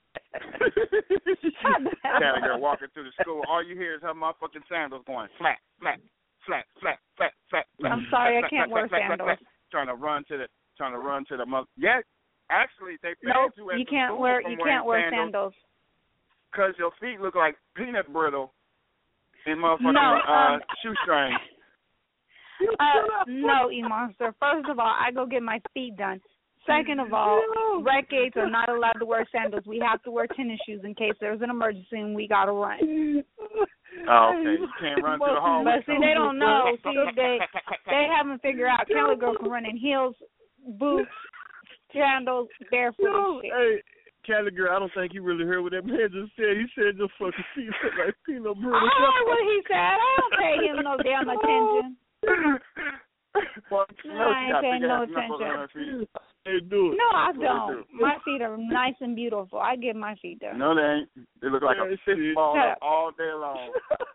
B: Cali Girl walking through the school. All you hear is her motherfucking sandals going flat, flat, flat, flat, flat, flat. flat
G: I'm sorry, I
B: flat,
G: can't
B: flat,
G: wear
B: flat, flat,
G: sandals.
B: flat, Trying to run to the, trying to run to the mother. Yeah, actually, they
G: Nope,
B: banned you at
G: you
B: the
G: can't
B: school
G: wear
B: from
G: you
B: wearing
G: can't wear
B: sandals
G: sandals.
B: because your feet look like peanut brittle in motherfucking
G: No,
B: uh,
G: um,
B: shoestrings.
G: Uh, no, E Monster. First of all, I go get my feet done. Second of all, rec aides are not allowed to wear sandals. We have to wear tennis shoes in case there's an emergency and we gotta run.
B: Oh, okay. You can't run to the hallway.
G: But see, they don't know. See, they they haven't figured out. Cali Girl can run in heels, boots, sandals, barefoot.
F: No,
G: and shit.
F: hey, Cali Girl, I don't think you really heard what that man just said. He said your fucking feet look like peanut
G: I
F: brittle.
G: heard what he said. I don't pay him no damn attention.
B: Well,
G: No, I ain't paying no attention.
F: Hey, do it.
G: No, I
B: That's what they
G: don't. My feet are nice and beautiful. I get my feet done.
B: No, they ain't. They look like a
F: Yeah,
B: fist
F: shit.
B: ball
G: Shut up.
B: all day long.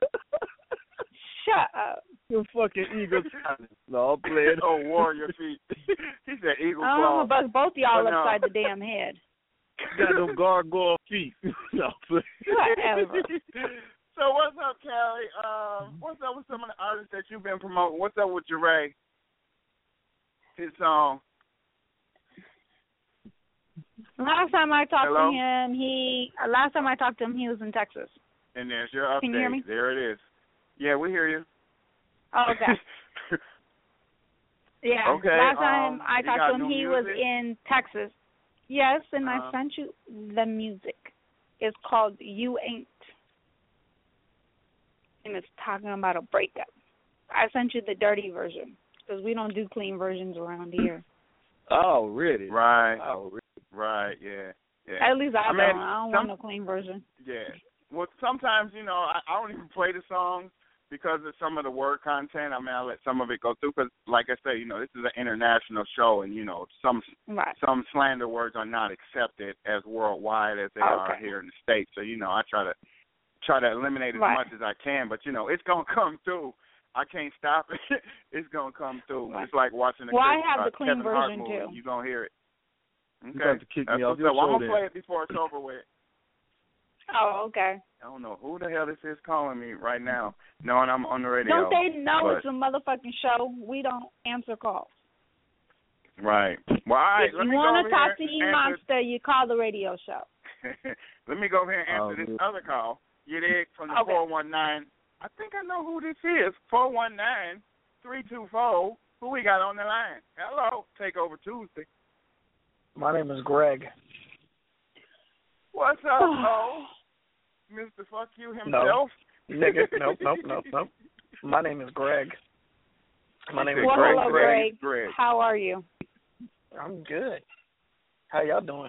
G: Shut up.
F: Your fucking eagle talent. No, I'm playing.
B: Oh, warrior feet. He said eagle
G: I'm
B: claw.
G: gonna bust both y'all
B: But no.
G: upside the damn head.
F: Got them gargoyle feet. No, I'm playing.
G: Whatever.
B: So what's up, Callie? Um, what's up with some of the artists that you've been promoting? What's up with Jeray? His song.
G: Last time I talked
B: Hello?
G: to him, he uh, last time I talked to him, he was in Texas.
B: And there's your update.
G: Can you hear me?
B: There it is. Yeah, we hear you.
G: Oh, okay. Yeah.
B: Okay,
G: Last time
B: um,
G: I
B: you
G: talked
B: got
G: to him,
B: new
G: he was
B: music?
G: in Texas. Yes, and
B: Uh-huh.
G: I sent you the music. It's called You Ain't. And it's talking about a breakup. I sent you the dirty version because we don't do clean versions around here.
F: Oh, really?
B: Right.
F: Oh, really?
B: Right, yeah. Yeah.
G: At least I,
B: I
G: don't.
B: mean,
G: I don't
B: some-
G: want no clean version.
B: Yeah. Well, sometimes, you know, I, I don't even play the songs because of some of the word content. I mean, I let some of it go through because, like I say, you know, this is an international show, and, you know, some
G: Right.
B: some slander words are not accepted as worldwide as they are
G: Okay.
B: here in the States. So, you know, I try to try to eliminate as
G: Right.
B: much as I can. But, you know, it's going to come through. I can't stop it. It's going to come through.
G: Right.
B: It's like watching a
G: Well, I
B: Chris,
G: have
B: uh,
G: the clean
B: Kevin Hart
G: version,
B: movie.
G: too.
B: You're going to hear it. Okay.
F: You got to kick
B: That's
F: me off
B: what's
F: your
B: up. Well,
F: show
B: I'm going to
F: then.
B: play it before it's over with.
G: Oh, okay.
B: I don't know who the hell this is calling me right now, knowing I'm on the radio.
G: Don't they know
B: but-
G: it's a motherfucking show? We don't answer calls.
B: Right. Well, all right.
G: If
B: Let
G: you
B: me
G: want
B: go
G: to
B: over
G: talk to
B: here
G: E
B: and answer-
G: Monster, you call the radio show.
B: Let me go over here and answer
F: Oh,
B: this
F: yeah.
B: other call. You dig? From the
G: Okay.
B: four one nine. I think I know who this is. four one nine, three two four. Who we got on the line? Hello. Take over Tuesday.
I: My name is Greg.
B: What's up, Mo? Mister Fuck You himself?
I: Nigga, nope, nope, nope, nope. My name is Greg. My name is
G: Well,
I: Greg.
G: hello,
B: Greg.
G: Greg.
B: Greg.
G: How are you?
I: I'm good. How y'all doing?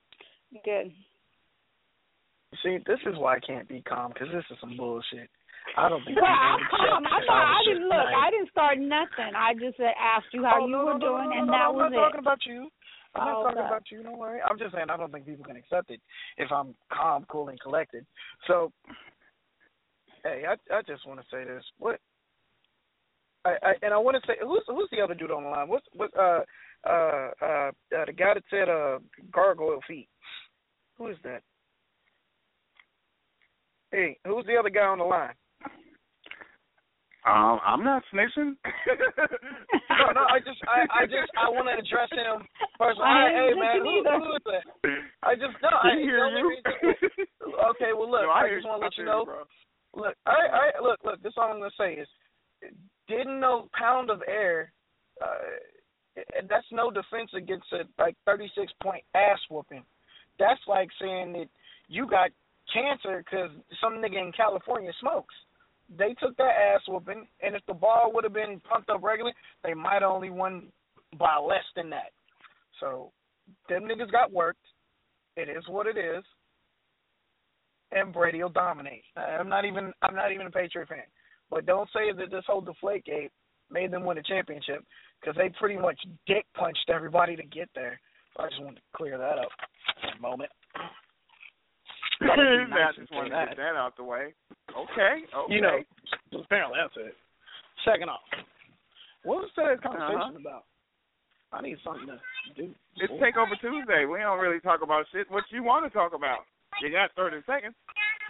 G: Good.
I: See, this is why I can't be calm, because this is some bullshit. I don't think.
J: Well, I, calm. I'm not, I didn't look. I didn't start nothing. I just uh, asked you how
I: oh,
J: you
I: no,
J: were
I: no,
J: doing,
I: no, no,
J: and
I: no,
J: that
I: I'm
J: was
I: not
J: it.
I: talking about you. I'm not
J: oh,
I: talking
J: okay.
I: about you. Don't worry. I'm just saying I don't think people can accept it if I'm calm, cool, and collected. So, hey, I I just want to say this. What? I, I and I want to say who's who's the other dude on the line? What's what? Uh, uh, uh, uh, the guy that said uh gargoyle feet. Who is that? Hey, who's the other guy on the line?
B: Um, I'm not snitching.
I: no, no, I just, I, I just, I want to address him personally.
J: I
I: Hey, man, who,
J: either.
I: who is that? I just, no, I
B: hear you.
I: Okay, well, look,
B: no, I,
I: I just want to let you know.
B: You,
I: look, I, I, look, look. This is all I'm gonna say is, didn't know pound of air. Uh, that's no defense against a like thirty-six point ass whooping. That's like saying that you got cancer because some nigga in California smokes. They took that ass whooping, and if the ball would have been pumped up regularly, they might have only won by less than that. So, them niggas got worked. It is what it is, and Brady will dominate. I'm not even I'm not even a Patriot fan, but don't say that this whole Deflategate made them win a championship because they pretty much dick punched everybody to get there. So I just wanted to clear that up for a moment.
B: I
I: nice
B: just wanted to get that out the way. Okay, okay.
I: You know, apparently that's it. Second off, what was today's conversation
B: uh-huh.
I: about? I need something to do.
B: It's Takeover Tuesday. We don't really talk about shit. What you want to talk about? You got thirty seconds.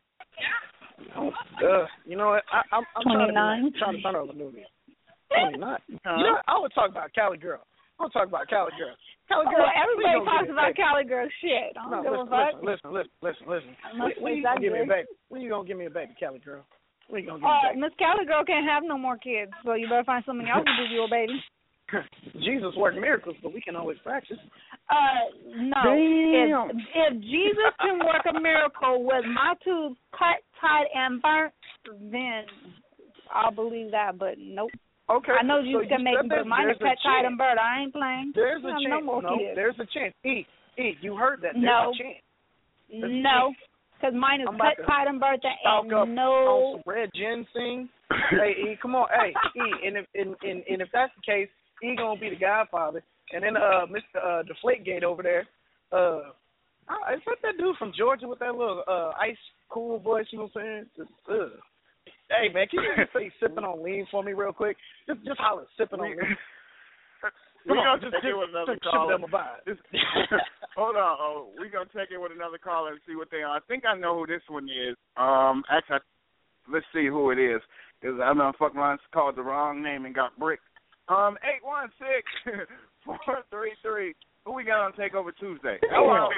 I: Uh, you know what? I, I'm, I'm trying to, trying to find out the movie. twenty-nine. Uh-huh. You know what? I would talk about Cali Girl. I would talk about Cali Girl. Cali Girl.
J: Well, everybody talks about Cali Girl shit. I don't
I: no,
J: give
I: listen,
J: a fuck.
I: listen, listen, listen, listen, listen. When, when you
J: that
I: gonna give me a
J: good.
I: baby? When you gonna give me a baby, Cali Girl? When you gonna give
J: Uh,
I: me a baby?
J: Miss Cali Girl can't have no more kids, so you better find something else to give you a baby.
I: Jesus worked miracles, but we can always practice.
J: Uh, no.
B: Damn.
J: If, if Jesus can work a miracle with my tube cut, tied, and burnt, then I'll believe that, but nope.
I: Okay.
J: I know you
I: so
J: can
I: you
J: make
I: said
J: but mine is cut, tied, and burnt. I ain't playing.
I: There's a
J: I
I: chance.
J: no more
I: no,
J: kids.
I: there's a chance. E, E, you heard that. There's
J: no.
I: a chance. There's
J: no. Because mine is
I: I'm
J: cut,
I: about to
J: tied, and burnt, and
I: up
J: no.
I: on some red ginseng. Hey, E, come on. Hey, E, and if, and, and, and if that's the case, E gonna be the godfather. And then uh, Mister Uh, Deflategate over there, uh, uh, is that that dude from Georgia with that little uh, ice cool voice, you know what I'm saying? Just, uh. Hey, man, can you just say sipping on lean for me real quick? Just just holler, sipping on lean.
B: We're
I: Come on,
B: going to
I: just,
B: take it
I: just,
B: with another
I: just
B: caller.
I: them a vibe.
B: Just, hold on. Oh, we're going to take it with another caller and see what they are. I think I know who this one is. Um, Actually, let's see who it is. Because I know fuck around called the wrong name and got bricked. Um, eight one six, four three three. Who we got on Takeover Tuesday? Hello.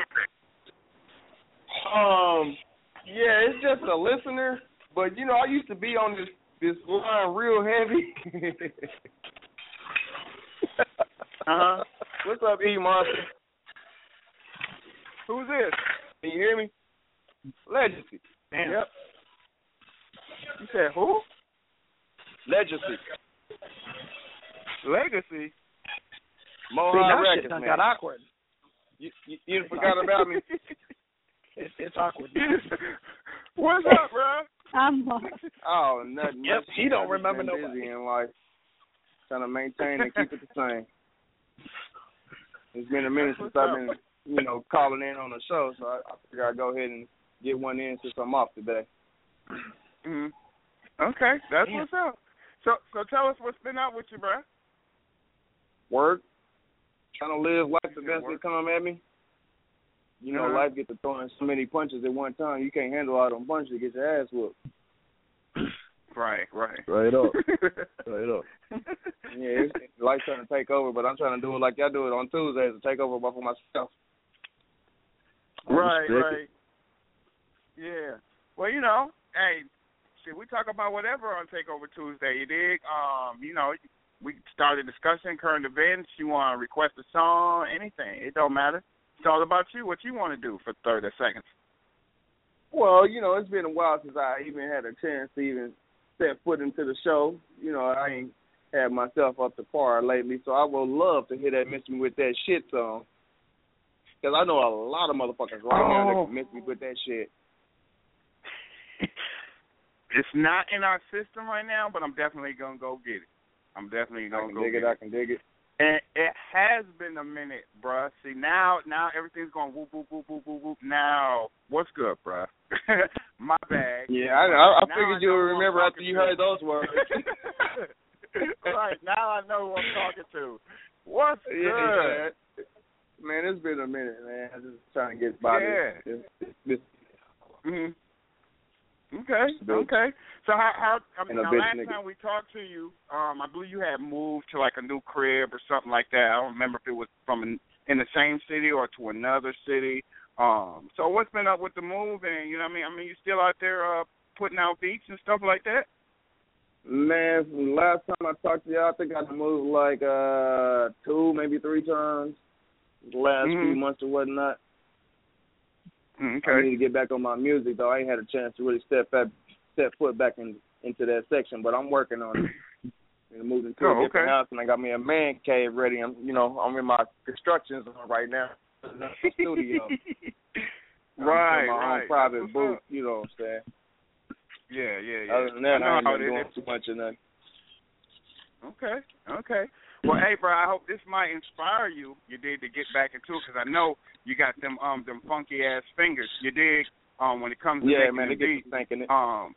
K: Um, yeah, it's just a listener. But, you know, I used to be on this, this line real heavy.
B: uh-huh.
K: What's up, E Monster?
B: Who's this?
K: Can you hear me? Legacy.
B: Damn. Yep. You said who?
K: Legacy.
B: Legacy?
K: Mohawk
I: See, that
K: Records,
I: shit done
K: man.
I: got awkward.
K: You, you, you forgot about me?
I: It's, it's awkward.
B: What's up, bro?
J: I'm
K: Oh, nothing.
I: Yep,
K: nothing.
I: he don't
K: I just
I: remember
K: been
I: nobody.
K: busy in life, trying to maintain and keep it the same. It's been a minute since I've been, you know, calling in on the show, so I, I figured I'd go ahead and get one in since I'm off today.
B: Mm-hmm. Okay, that's
I: Damn.
B: what's up. So, so tell us what's been up with you, bro.
K: Work, trying to live life the best
B: work.
K: that come at me. You know,
B: Uh-huh.
K: life gets to throwing so many punches at one time. You can't handle all them punches to get your ass whooped.
B: Right, right.
F: Right up. Right up.
K: Yeah, it's, life's trying to take over, but I'm trying to do it like y'all do it on Tuesdays to take over for myself.
B: Right,
F: Respect
B: right. Yeah. Well, you know, hey, shit, we talk about whatever on Takeover Tuesday, you dig? Um, you know, we start a discussion, current events, you want to request a song, anything. It don't matter. It's all about you, what you want to do for thirty seconds.
K: Well, you know, it's been a while since I even had a chance to even set foot into the show. You know, I ain't had myself up to par lately, so I would love to hear that Miss Me With That Shit song. Because I know a lot of motherfuckers right now that
B: Oh.
K: can miss me with that shit.
B: It's not in our system right now, but I'm definitely gonna go get it. I'm definitely gonna
K: I can
B: go
K: dig
B: get
K: it.
B: it.
K: I can dig it.
B: And it has been a minute, bruh. See, now now everything's going whoop, whoop, whoop, whoop, whoop, whoop. Now, what's good, bruh? My bag.
K: Yeah, I, I, I
B: now
K: figured
B: I
K: you would remember after you
B: to.
K: heard those words.
B: Right, now I know who I'm talking to. What's
K: yeah,
B: good?
K: Yeah. Man, it's been a minute, man. I'm just trying to get by
B: Yeah.
K: this. this, this.
B: Mm-hmm. Okay, okay. So how, how I mean, now last
K: nigga.
B: time we talked to you, um, I believe you had moved to like a new crib or something like that. I don't remember if it was from an, in the same city or to another city. Um, so what's been up with the move? And you know, what I mean, I mean, you still out there uh, putting out beats and stuff like that?
K: Man, from the last time I talked to y'all, I think I moved like uh, two, maybe three times the last
B: mm-hmm.
K: few months or whatnot.
B: Okay.
K: I need to get back on my music, though. I ain't had a chance to really step back, step foot back in, into that section, but I'm working on it. I moved into
B: oh,
K: a different
B: okay.
K: house, and I got me a man cave ready. I'm, you know, I'm in my construction zone right now. Studio.
B: right,
K: my
B: right.
K: own private
B: That's
K: booth.
B: up.
K: You know what I'm saying?
B: Yeah, yeah, yeah.
K: Other than that,
B: I,
K: I, I ain't
B: how
K: been
B: it
K: doing
B: is.
K: too much of nothing.
B: Okay, okay. Well, hey, bro, I hope this might inspire you. You did to get back into it because I know you got them um them funky ass fingers. You dig? Um, when it comes to
K: yeah,
B: making
K: man,
B: the
K: they
B: beat.
K: get thinking it.
B: Um,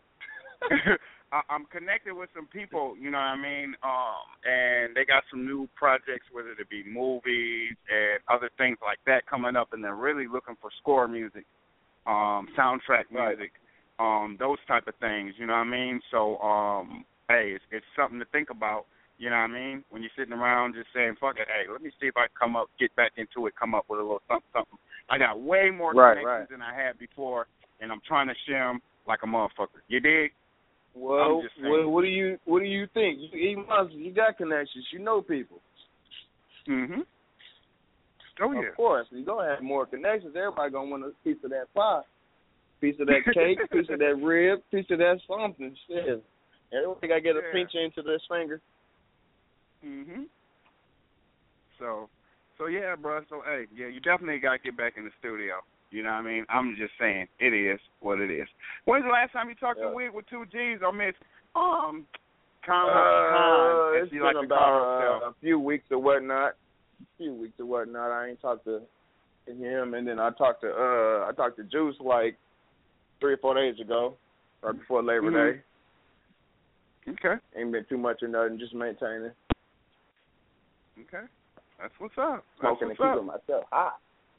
B: I, I'm connected with some people. You know what I mean? Um, and they got some new projects, whether it be movies and other things like that coming up, and they're really looking for score music, um, soundtrack music, right. um, those type of things. You know what I mean? So, um, hey, it's, it's something to think about. You know what I mean? When you're sitting around just saying, fuck it, hey, let me see if I can come up, get back into it, come up with a little something, something. I got way more
K: right,
B: connections
K: right.
B: than I had before, and I'm trying to share them like a motherfucker. You dig?
K: Well, what, what do you what do you think? You, you must, you got connections. You know people.
B: Mm-hmm. Oh, yeah.
K: Of course. You're going to have more connections. Everybody going to want a piece of that pie, piece of that cake, piece of that rib, piece of that something. Shit. Everybody got to get a
B: yeah.
K: pinch into this finger.
B: Mhm. So, so yeah, bro. So, hey, yeah, you definitely got to get back in the studio. You know what I mean? I'm just saying, it is what it is. When's the last time you talked
K: yeah.
B: to Wig with two G's or Miss um Khan,
K: uh,
B: Khan, as
K: it's
B: she
K: been
B: like to
K: about
B: call herself?
K: uh, a few weeks or whatnot. A few weeks or whatnot. I ain't talked to him, and then I talked to uh I talked to Juice like three or four days ago, right before Labor
B: mm-hmm.
K: Day.
B: Okay.
K: Ain't been too much or nothing, just maintaining.
B: Okay. That's what's up.
K: Smoking
B: That's
K: and
B: what's
K: keeping myself hot.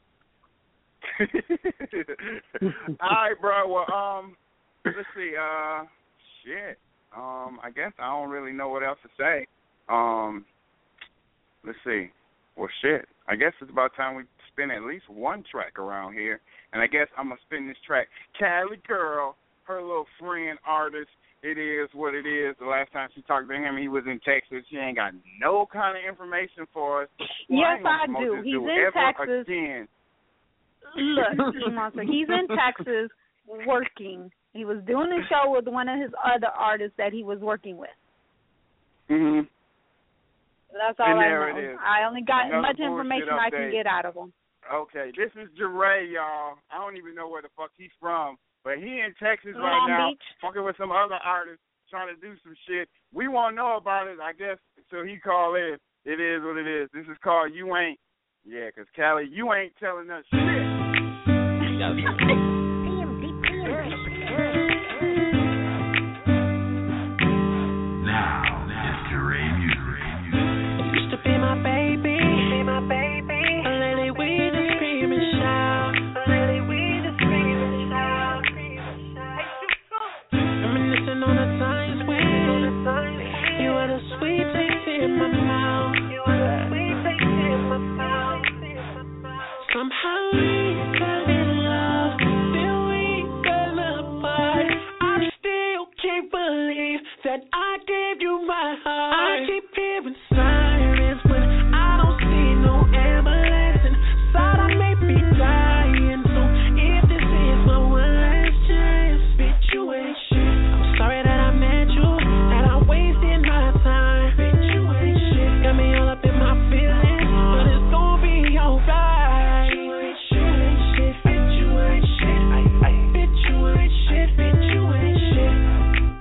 B: All right, bro. Well, um, let's see. Uh, shit. Um, I guess I don't really know what else to say. Um, let's see. Well, shit. I guess it's about time we spin at least one track around here, and I guess I'm gonna spin this track. Cali Girl, her little friend artist. It is what it is. The last time she talked to him, he was in Texas. She ain't got no kind of information for us. Well,
J: yes,
B: I,
J: I do. He's in Texas.
B: Again.
J: Look, Monster, he's in Texas working. He was doing a show with one of his other artists that he was working with.
B: Mhm.
J: That's all
B: and
J: I
B: there
J: know.
B: It is.
J: I only got
B: Another
J: much information
B: update.
J: I can get out of him.
B: Okay, this is Jeray, y'all. I don't even know where the fuck he's from, but he in Texas right
J: Long
B: now,
J: Beach.
B: fucking with some other artists, trying to do some shit. We won't know about it, I guess, so he call in. It is what it is. This is called You Ain't. Yeah, because Callie, you ain't telling us shit.
L: Now, it's Jeray Music. Used to be my baby, be my baby. Lately we just scream and shout. Lately we just scream and shout. Reminiscing on the times when you were the sweet taste in my mouth. You were the sweet taste in my mouth. Somehow we fell in love, then we fell apart. I still can't believe that I gave you my heart. I keep hearing sirens, but I don't see no ambulance inside. I may be dying, so if this is my one last chance, bitch, you ain't shit. I'm sorry that I met you, that I wasted my time. Bitch, you ain't shit. Got me all up in my feelings, but it's gonna be alright. Bitch, you ain't shit. Bitch, you ain't shit. Bitch, you ain't shit. Bitch, you ain't shit.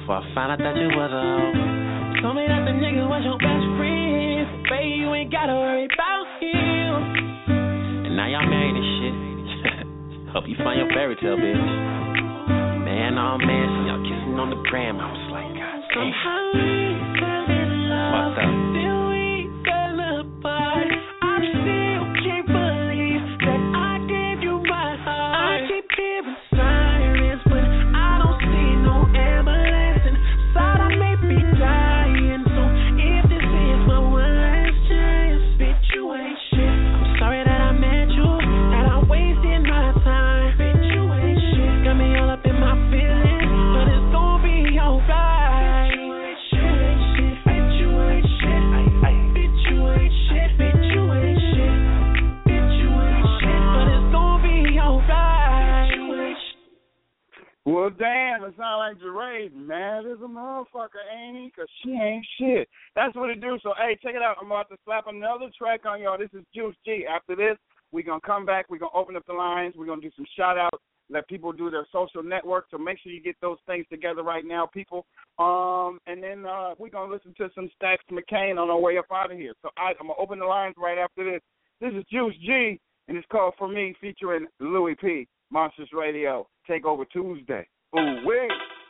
M: before I found out that you was a hoe. Told me that the nigga was your best friend. Baby, you ain't gotta worry about him. And now y'all married and shit. Hope you find your fairy tale, bitch. Man, oh man, see y'all kissing on the gram. I was like, God damn. Somehow we fell in love. Fucked up. Still we fell apart. I still can't believe that I gave you my heart. I keep hearing sirens, but I don't see no ambulance inside. I may be dying, so if this is my one last chance, bitch, you ain't shit. I'm sorry that I met you, that I wasted my time. Bitch, you ain't shit. Got me all up in my feelings, but it's gonna be alright. Bitch, you ain't shit. Bitch, you ain't shit. Bitch, you ain't shit. Bitch, you ain't shit. Bitch, you ain't shit. But it's gonna be alright. Bitch, you ain't shit.
B: Well, damn, it sounds like Jeray mad as a motherfucker, ain't he? Because she ain't shit. That's what it do. So, hey, check it out. I'm about to slap another track on y'all. This is Juice G. After this, we're going to come back. We're going to open up the lines. We're going to do some shout-outs, let people do their social network. So make sure you get those things together right now, people. Um, And then uh, we're going to listen to some Stacks McCain on our way up out of here. So I, I'm going to open the lines right after this. This is Juice G, and it's called For Me, featuring Louis P. Monsters Radio. Take over Tuesday. Ooh, wait.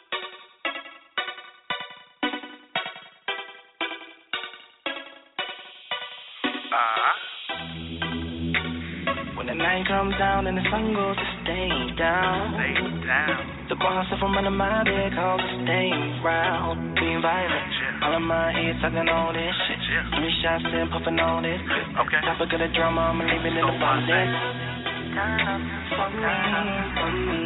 N: When the night comes down and the sun goes to stay down, stay down. The monster from under my bed calls to stay round, being violent. All of my head talking all this shit. Three shots in, puffing all this. Okay. Topic of the drama, I'm leaving in the bottom. Turn up for me, for me.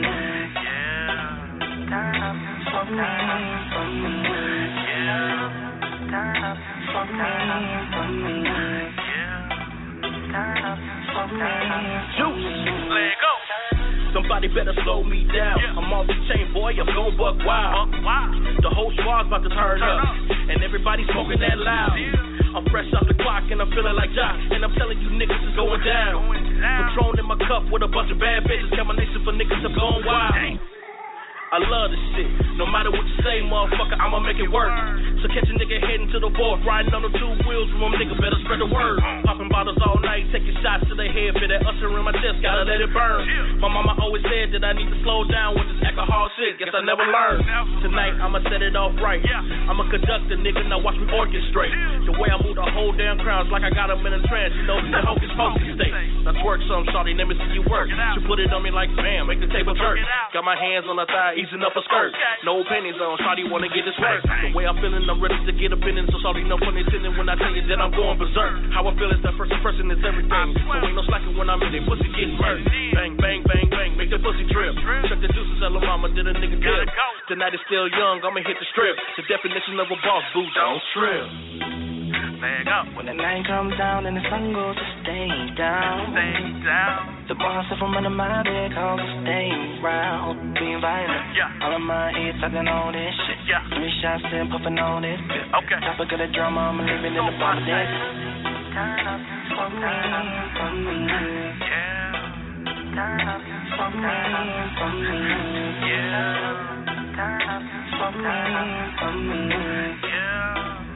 N: Yeah. Turn up for me, for me. Yeah. Turn up for me, for me. Yeah. Turn up for me.
O: Juice, let go. Somebody better slow me down. Yeah. I'm off the chain, boy. I'm gon' buck wild. Buck wild. The whole squad's about to turn, turn up. up, and everybody smoking that loud. Yeah. I'm fresh off the clock and I'm feeling like Jock, and I'm telling you niggas it's going down. Going down. Patron in my cup with a bunch of bad bitches. Combination for niggas I'm going wild. Dang. I love this shit. No matter what you say, motherfucker, I'ma make it work. So catch a nigga heading to the fourth, riding on the two wheels from a nigga, better spread the word. Popping bottles all night, taking shots to the head, feel that usher in my chest, gotta let it burn. My mama always said that I need to slow down with this alcohol shit, guess I never learned. Tonight, I'ma set it off right. I'm a conductor, nigga, now watch me orchestrate. The way I move the whole damn crowd's like I got them in a trance, you know, the hocus pocus state. Now twerk some, shawty, let me see you work. She put it on me like, bam, make the table jerk. Got my hands on her thigh, easing up a skirt. No pennies on, shawty wanna get this work. The way I'm feeling, I'm ready to get up in it, so shawty no pun intended when I tell you that I'm going berserk. How I feel is that first impression is everything. So ain't no slacking when I'm in it, pussy getting murked. Bang, bang, bang, bang, make the pussy trip. Check the juices, tell her mama did a nigga dip. Tonight is still young, I'ma hit the strip. The definition of a boss, boo, don't trip.
N: When the night comes down and the sun goes to stay down, stay down. The monster from under my bed calls to stay round, being violent. Yeah. All of my head talking all this shit. Yeah. Three shots in, puffing all this. Okay. Topic of the drama, I'm living in the bottom of this. Turn up for me, for me. Yeah. Turn up for me, for me. Yeah. Turn up for me, for me. Yeah.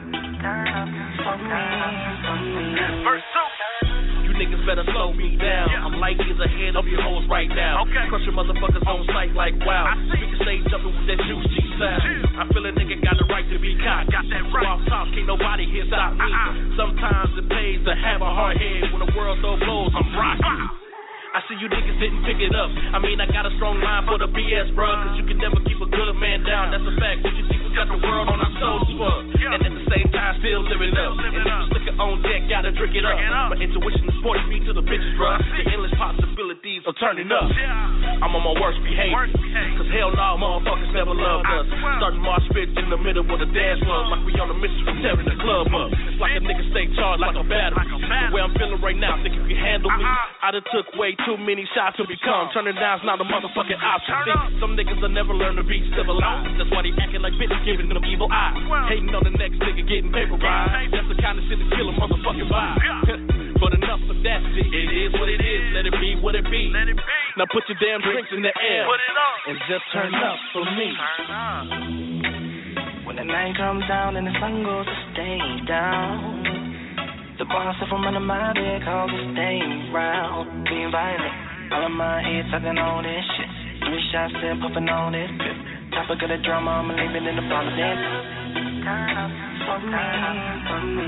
O: Verse two. You niggas better slow me down. Yeah. I'm light years ahead of your hoes right now. Okay. Crush your motherfuckers on sight like wow. We can stay jumping with that Juice G sound. Yeah. I feel a nigga got the right to be caught. Got that right. So off top, can't nobody here stop me. Uh-uh. Sometimes it pays to have a hard head. When the world throw blows, I'm rocking. I see you niggas didn't pick it up. I mean, I got a strong line for the B S, bruh. Cause you can never keep a good man down. That's a fact. What you think we got the world on our shoulders for? And at the same time, still living up. And if you stick it on deck, gotta drink it up. My intuition is pointing me to the bitches, bruh. The endless possibilities of turning up. I'm on my worst behavior. Cause hell no, motherfuckers never loved us. Starting March fifth in the middle of the dance floor. Like we on a mission from tearing the club up. It's like a nigga stay charged like a battery. The way I'm feeling right now, think if you handle me, I done took way too many shots to become. Turning down's not a motherfucking option. See, some niggas will never learn to be civilized. That's why they acting like bitches, giving them evil eyes. Hating on the next nigga getting paperized. That's the kind of shit that kill a motherfucking vibe. But enough of that shit. It is what it is. Let it be what it be. Now put your damn drinks in the air and just turn up for me.
N: When the night comes down and the sun goes to stay down, the monster from under my bed calls to stay round. Being violent, all of my head talking all this shit. Three shots still puffing on this pip. Topic of the drama, I'm leaving in the bottom dance. Turn up for me, for me.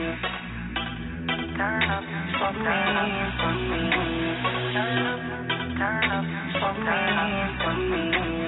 N: Turn up for me, for me. Turn up, turn up for me, for me.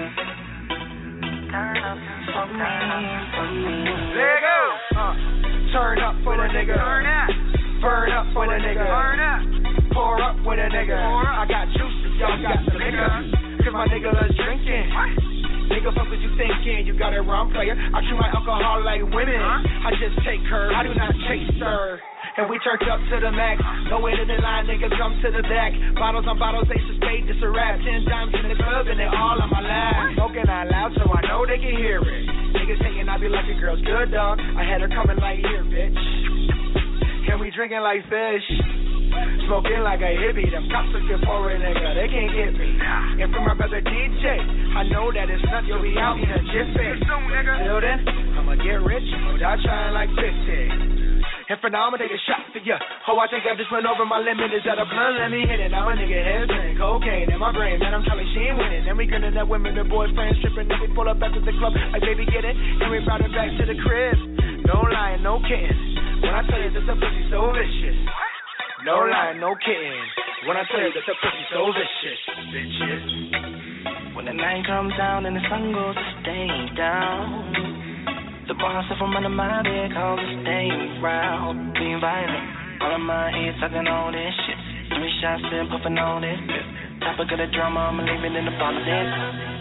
N: Turn up for me, for me.
P: Let go. Uh, turn up for the nigga. Turn up. Burn up for the nigga. Burn up. Pour up for the nigga. I got juice if y'all got some nigga. Cause my nigga loves drinking. Nigga, fuck what you thinking, you got it wrong, player. I treat my alcohol like women. I just take her, I do not chase her. And we turned up to the max. No way to the line, nigga, come to the back. Bottles on bottles, ace of spade, it's a rap. Ten times in the club and they all on my lap. Smoking out loud so I know they can hear it. Niggas saying I be like a girl's good dog. I had her coming like here, bitch. And we drinking like fish. Smoking like a hippie, them cops looking for a nigga, they can't get me. And from my brother D J, I know that it's not you'll be out in a jiffy. Till then, I'ma get rich, without trying like fifty. And for now, I'ma take a shot for ya. Oh, I think I just went over my limit. Is that a blunt? Let me hit it. Now a nigga head's in cocaine in my brain. Man, I'm telling she ain't winning. Then we gonna net women, the boyfriends tripping. Then we pull up back to the club. Like, baby, get it. And we brought it back to the crib. No lying, no kidding. When I tell you that the pussy so vicious. No lying, no kidding. When I tell you that the pussy so vicious, bitches.
N: When the night comes down and the sun goes to stay down, the monster from under my bed calls to stay round. Being violent, all of my head talking all this shit. Three shots still puffing on this pip. Topic of the drama, I'm leaving in the bottom dance.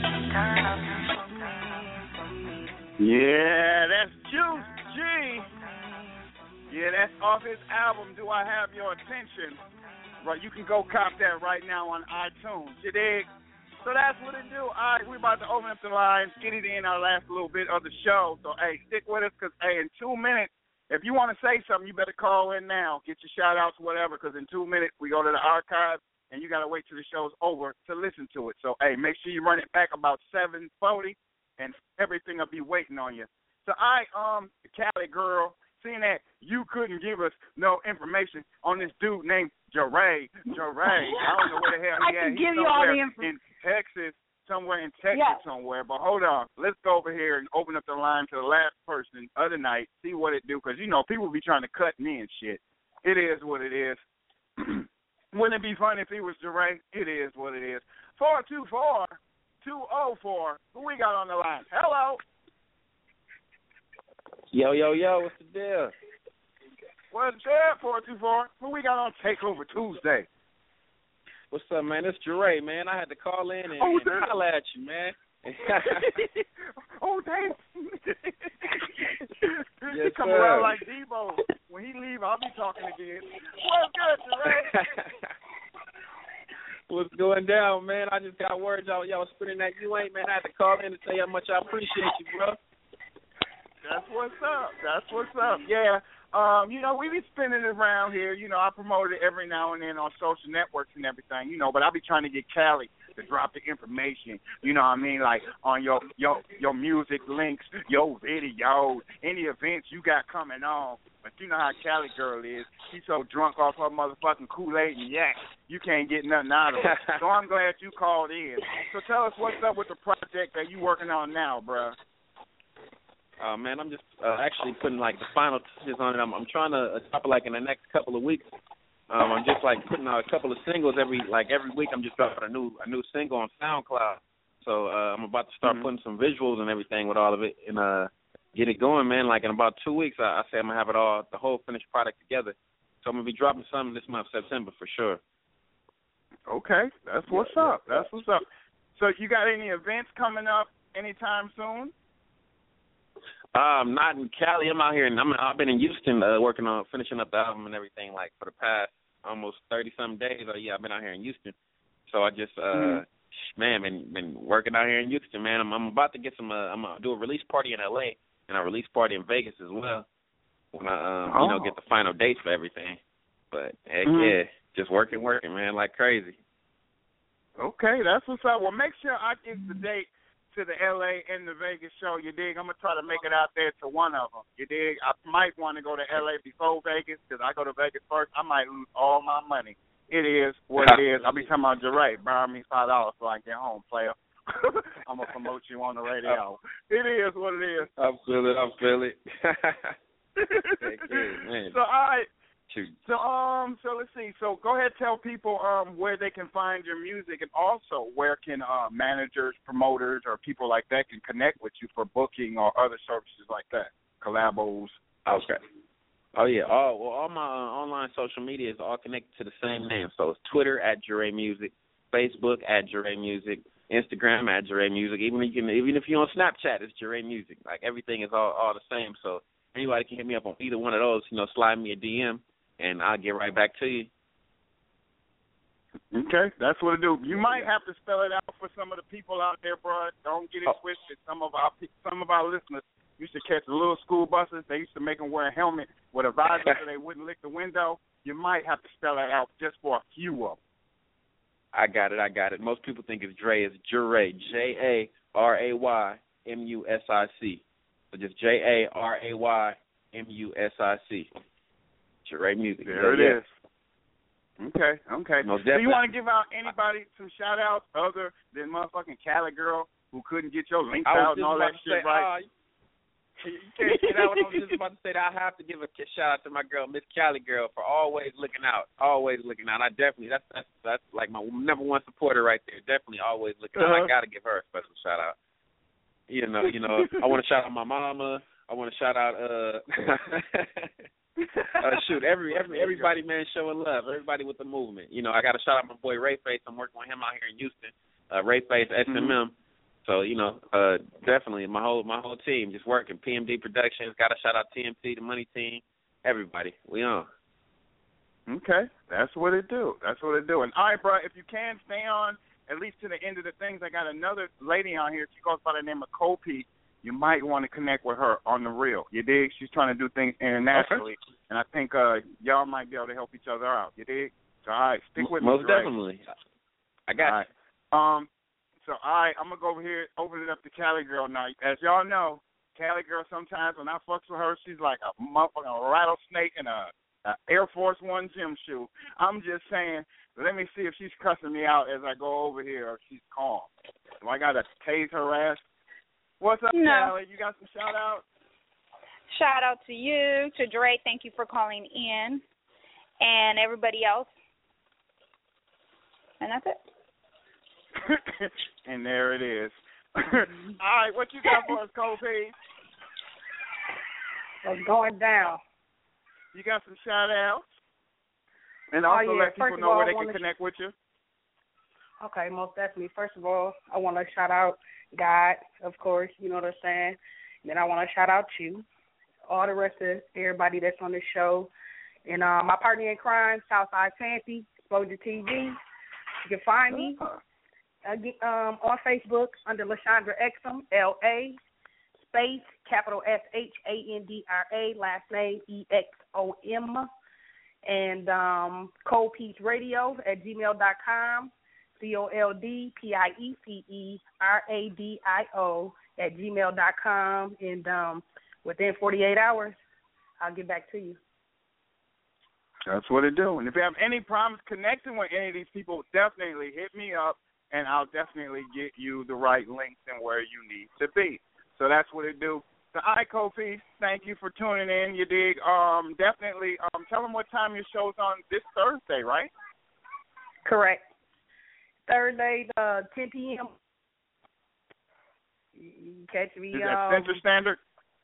B: Yeah, that's Juice G. Yeah, that's off his album, Do I Have Your Attention? Right, you can go cop that right now on iTunes. You dig? So that's what it do. All right, we're about to open up the lines, get it in our last little bit of the show. So, hey, stick with us because, hey, in two minutes, if you want to say something, you better call in now. Get your shout-outs, whatever, because in two minutes we go to the archives, and you got to wait till the show's over to listen to it. So, hey, make sure you run it back about seven forty, and everything will be waiting on you. So, all right, um, the Cali girl, seeing that you couldn't give us no information on this dude named Jeray. Jeray. I don't know where the hell he
J: I
B: at.
J: can
B: He's
J: give you all the
B: somewhere
J: information.
B: in Texas, somewhere in Texas
J: Yes.
B: somewhere. But hold on. Let's go over here and open up the line to the last person other night, see what it do. Because, you know, people be trying to cut me and shit. It is what it is. Wouldn't it be funny if he was Jeray? It is what it is. four two four, two oh four. Who we got on the line? Hello.
Q: Yo, yo, yo, what's the deal?
B: What's up, four two four? Who we got on Takeover Tuesday?
Q: What's up, man? It's Jeray, man. I had to call in and,
B: oh,
Q: and holler at you, man.
B: oh, damn.
Q: Yes,
B: he come
Q: sir.
B: around like Debo. When he leave, I'll be talking again. What's good, Jeray?
Q: What's going down, man? I just got word y'all, y'all spinning that you ain't, man. I had to call in to tell you how much I appreciate you, bro.
B: That's what's up. That's what's up. Yeah. Um, you know, we be spinning it around here. You know, I promote it every now and then on social networks and everything, you know, but I be trying to get Cali to drop the information, you know what I mean, like on your your your music links, your videos, any events you got coming on. But you know how Cali girl is. She's so drunk off her motherfucking Kool-Aid and yak, you can't get nothing out of her. So I'm glad you called in. So tell us what's up with the project that you working on now, bruh.
Q: Uh, man, I'm just uh, actually putting like the final touches on it. I'm, I'm trying to uh, drop it like in the next couple of weeks. Um, I'm just like putting out a couple of singles every like every week. I'm just dropping a new a new single on SoundCloud. So uh, I'm about to start mm-hmm. putting some visuals and everything with all of it and uh, get it going, man. Like in about two weeks, I, I say I'm gonna have it all, the whole finished product together. So I'm gonna be dropping something this month, September, for sure.
B: Okay, that's what's
Q: yeah,
B: up. That's what's up. So you got any events coming up anytime soon?
Q: Um, not in Cali. I'm out here, and I'm I've been in Houston uh, working on finishing up the album and everything. Like for the past almost thirty some days. Oh yeah, I've been out here in Houston. So I just uh, mm-hmm. man, been been working out here in Houston, man. I'm I'm about to get some. Uh, I'm gonna do a release party in L A and a release party in Vegas as well. When I um, oh. you know get the final dates for everything. But heck mm-hmm. yeah, just working, working, man, like crazy.
B: Okay, that's what's up. Well, make sure I give the date to the L A and the Vegas show. You dig? I'm gonna try to make it out there to one of them. You dig? I might want to go to L A before Vegas because I go to Vegas first. I might lose all my money. It is what it is. I'll be talking about Jeray. Borrow me five dollars so I can get home, player. I'm gonna promote you on the radio. It is what it is.
Q: I feel it. I feel it. Man.
B: So all right.
Q: Shoot.
B: So um, so let's see. So go ahead, tell people um where they can find your music, and also where can uh, managers, promoters, or people like that can connect with you for booking or other services like that, collabos.
Q: Okay. Oh yeah. Oh well, all my uh, online social media is all connected to the same name. So it's Twitter at Jeray Music, Facebook at Jeray Music, Instagram at Jeray Music. Even if you can, even if you're on Snapchat, it's Jeray Music. Like everything is all all the same. So anybody can hit me up on either one of those. You know, slide me a D M. And I'll get right back to you.
B: Okay, that's what it do. You might have to spell it out for some of the people out there, bro. Don't get it twisted. Some of our some of our listeners used to catch the little school buses. They used to make them wear a helmet with a visor so they wouldn't lick the window. You might have to spell that out just for a few of them.
Q: I got it. I got it. Most people think it's Dre. It's Jeray. J A R A Y M U S I C. So just J A R A Y M U S I C. Jeray Music.
B: There it
Q: yeah.
B: is. Okay, okay.
Q: No,
B: so you want to give out anybody some shout-outs other than motherfucking Cali Girl who couldn't get your links out and all that shit
Q: say,
B: right?
Q: Uh, you can't say that. I was just about to say that. I have to give a shout-out to my girl, Miss Cali Girl, for always looking out. Always looking out. I definitely, that's that's, that's like my number one supporter right there. Definitely always looking
B: uh-huh.
Q: out. I got to give her a special shout-out. You know, you know. I want to shout out my mama. I want to shout out... uh. uh, shoot, every every everybody, man, showing love. Everybody with the movement. You know, I got to shout out my boy Ray Face. I'm working with him out here in Houston. Uh, Ray Face, S M M. Mm-hmm. So you know, uh, definitely my whole my whole team just working. P M D Productions. Got to shout out T M T, the Money Team. Everybody, we on.
B: Okay, that's what it do. That's what it do. And all right, bro, if you can stay on at least to the end of the things, I got another lady on here. She goes by the name of Kopi. You might want to connect with her on the real. You dig? She's trying to do things internationally, okay. And I think uh, y'all might be able to help each other out. You dig? So, all right, stick with
Q: Most
B: me.
Q: Most definitely. I got
B: all right. you. Um, so, all right, I'm going to go over here, open it up to Cali Girl now. As y'all know, Cali Girl, sometimes when I fucks with her, she's like a motherfucking rattlesnake in a, a Air Force One gym shoe. I'm just saying, let me see if she's cussing me out as I go over here or if she's calm. Do I got to tase her ass? What's up,
J: no.
B: Callie? You got some shout-outs?
J: Shout out to you, to Dre. Thank you for calling in, and everybody else. And that's it.
B: And there it is. All right, what you got for us, Kofi?
G: It's going down.
B: You got some shout-outs? And
G: oh,
B: also
G: yeah.
B: let people
G: First
B: know
G: all,
B: where they
G: I
B: can connect with you.
G: Okay, most definitely. First of all, I want to shout out God, of course, you know what I'm saying. And then I want to shout out you, all the rest of everybody that's on the show. And uh, my partner in crime, Southside Fancy, Exposure T V. You can find me uh, um, on Facebook under LaShondra Exum, L A, space, capital S H A N D R A, last name E X O M, and um, Cold Peace Radio at gmail dot com. C O L D P I E C E R A D I O at gmail dot com. And um, within forty-eight hours, I'll get back to you.
B: That's what it do. And if you have any problems connecting with any of these people, definitely hit me up, and I'll definitely get you the right links and where you need to be. So that's what it do. So, all right, Kofi, thank you for tuning in. You dig? Um, definitely um, tell them what time your show's on this Thursday, right?
G: Correct. Thursday, uh, ten p.m. You catch me.
B: Is that
G: um,
B: Central Standard?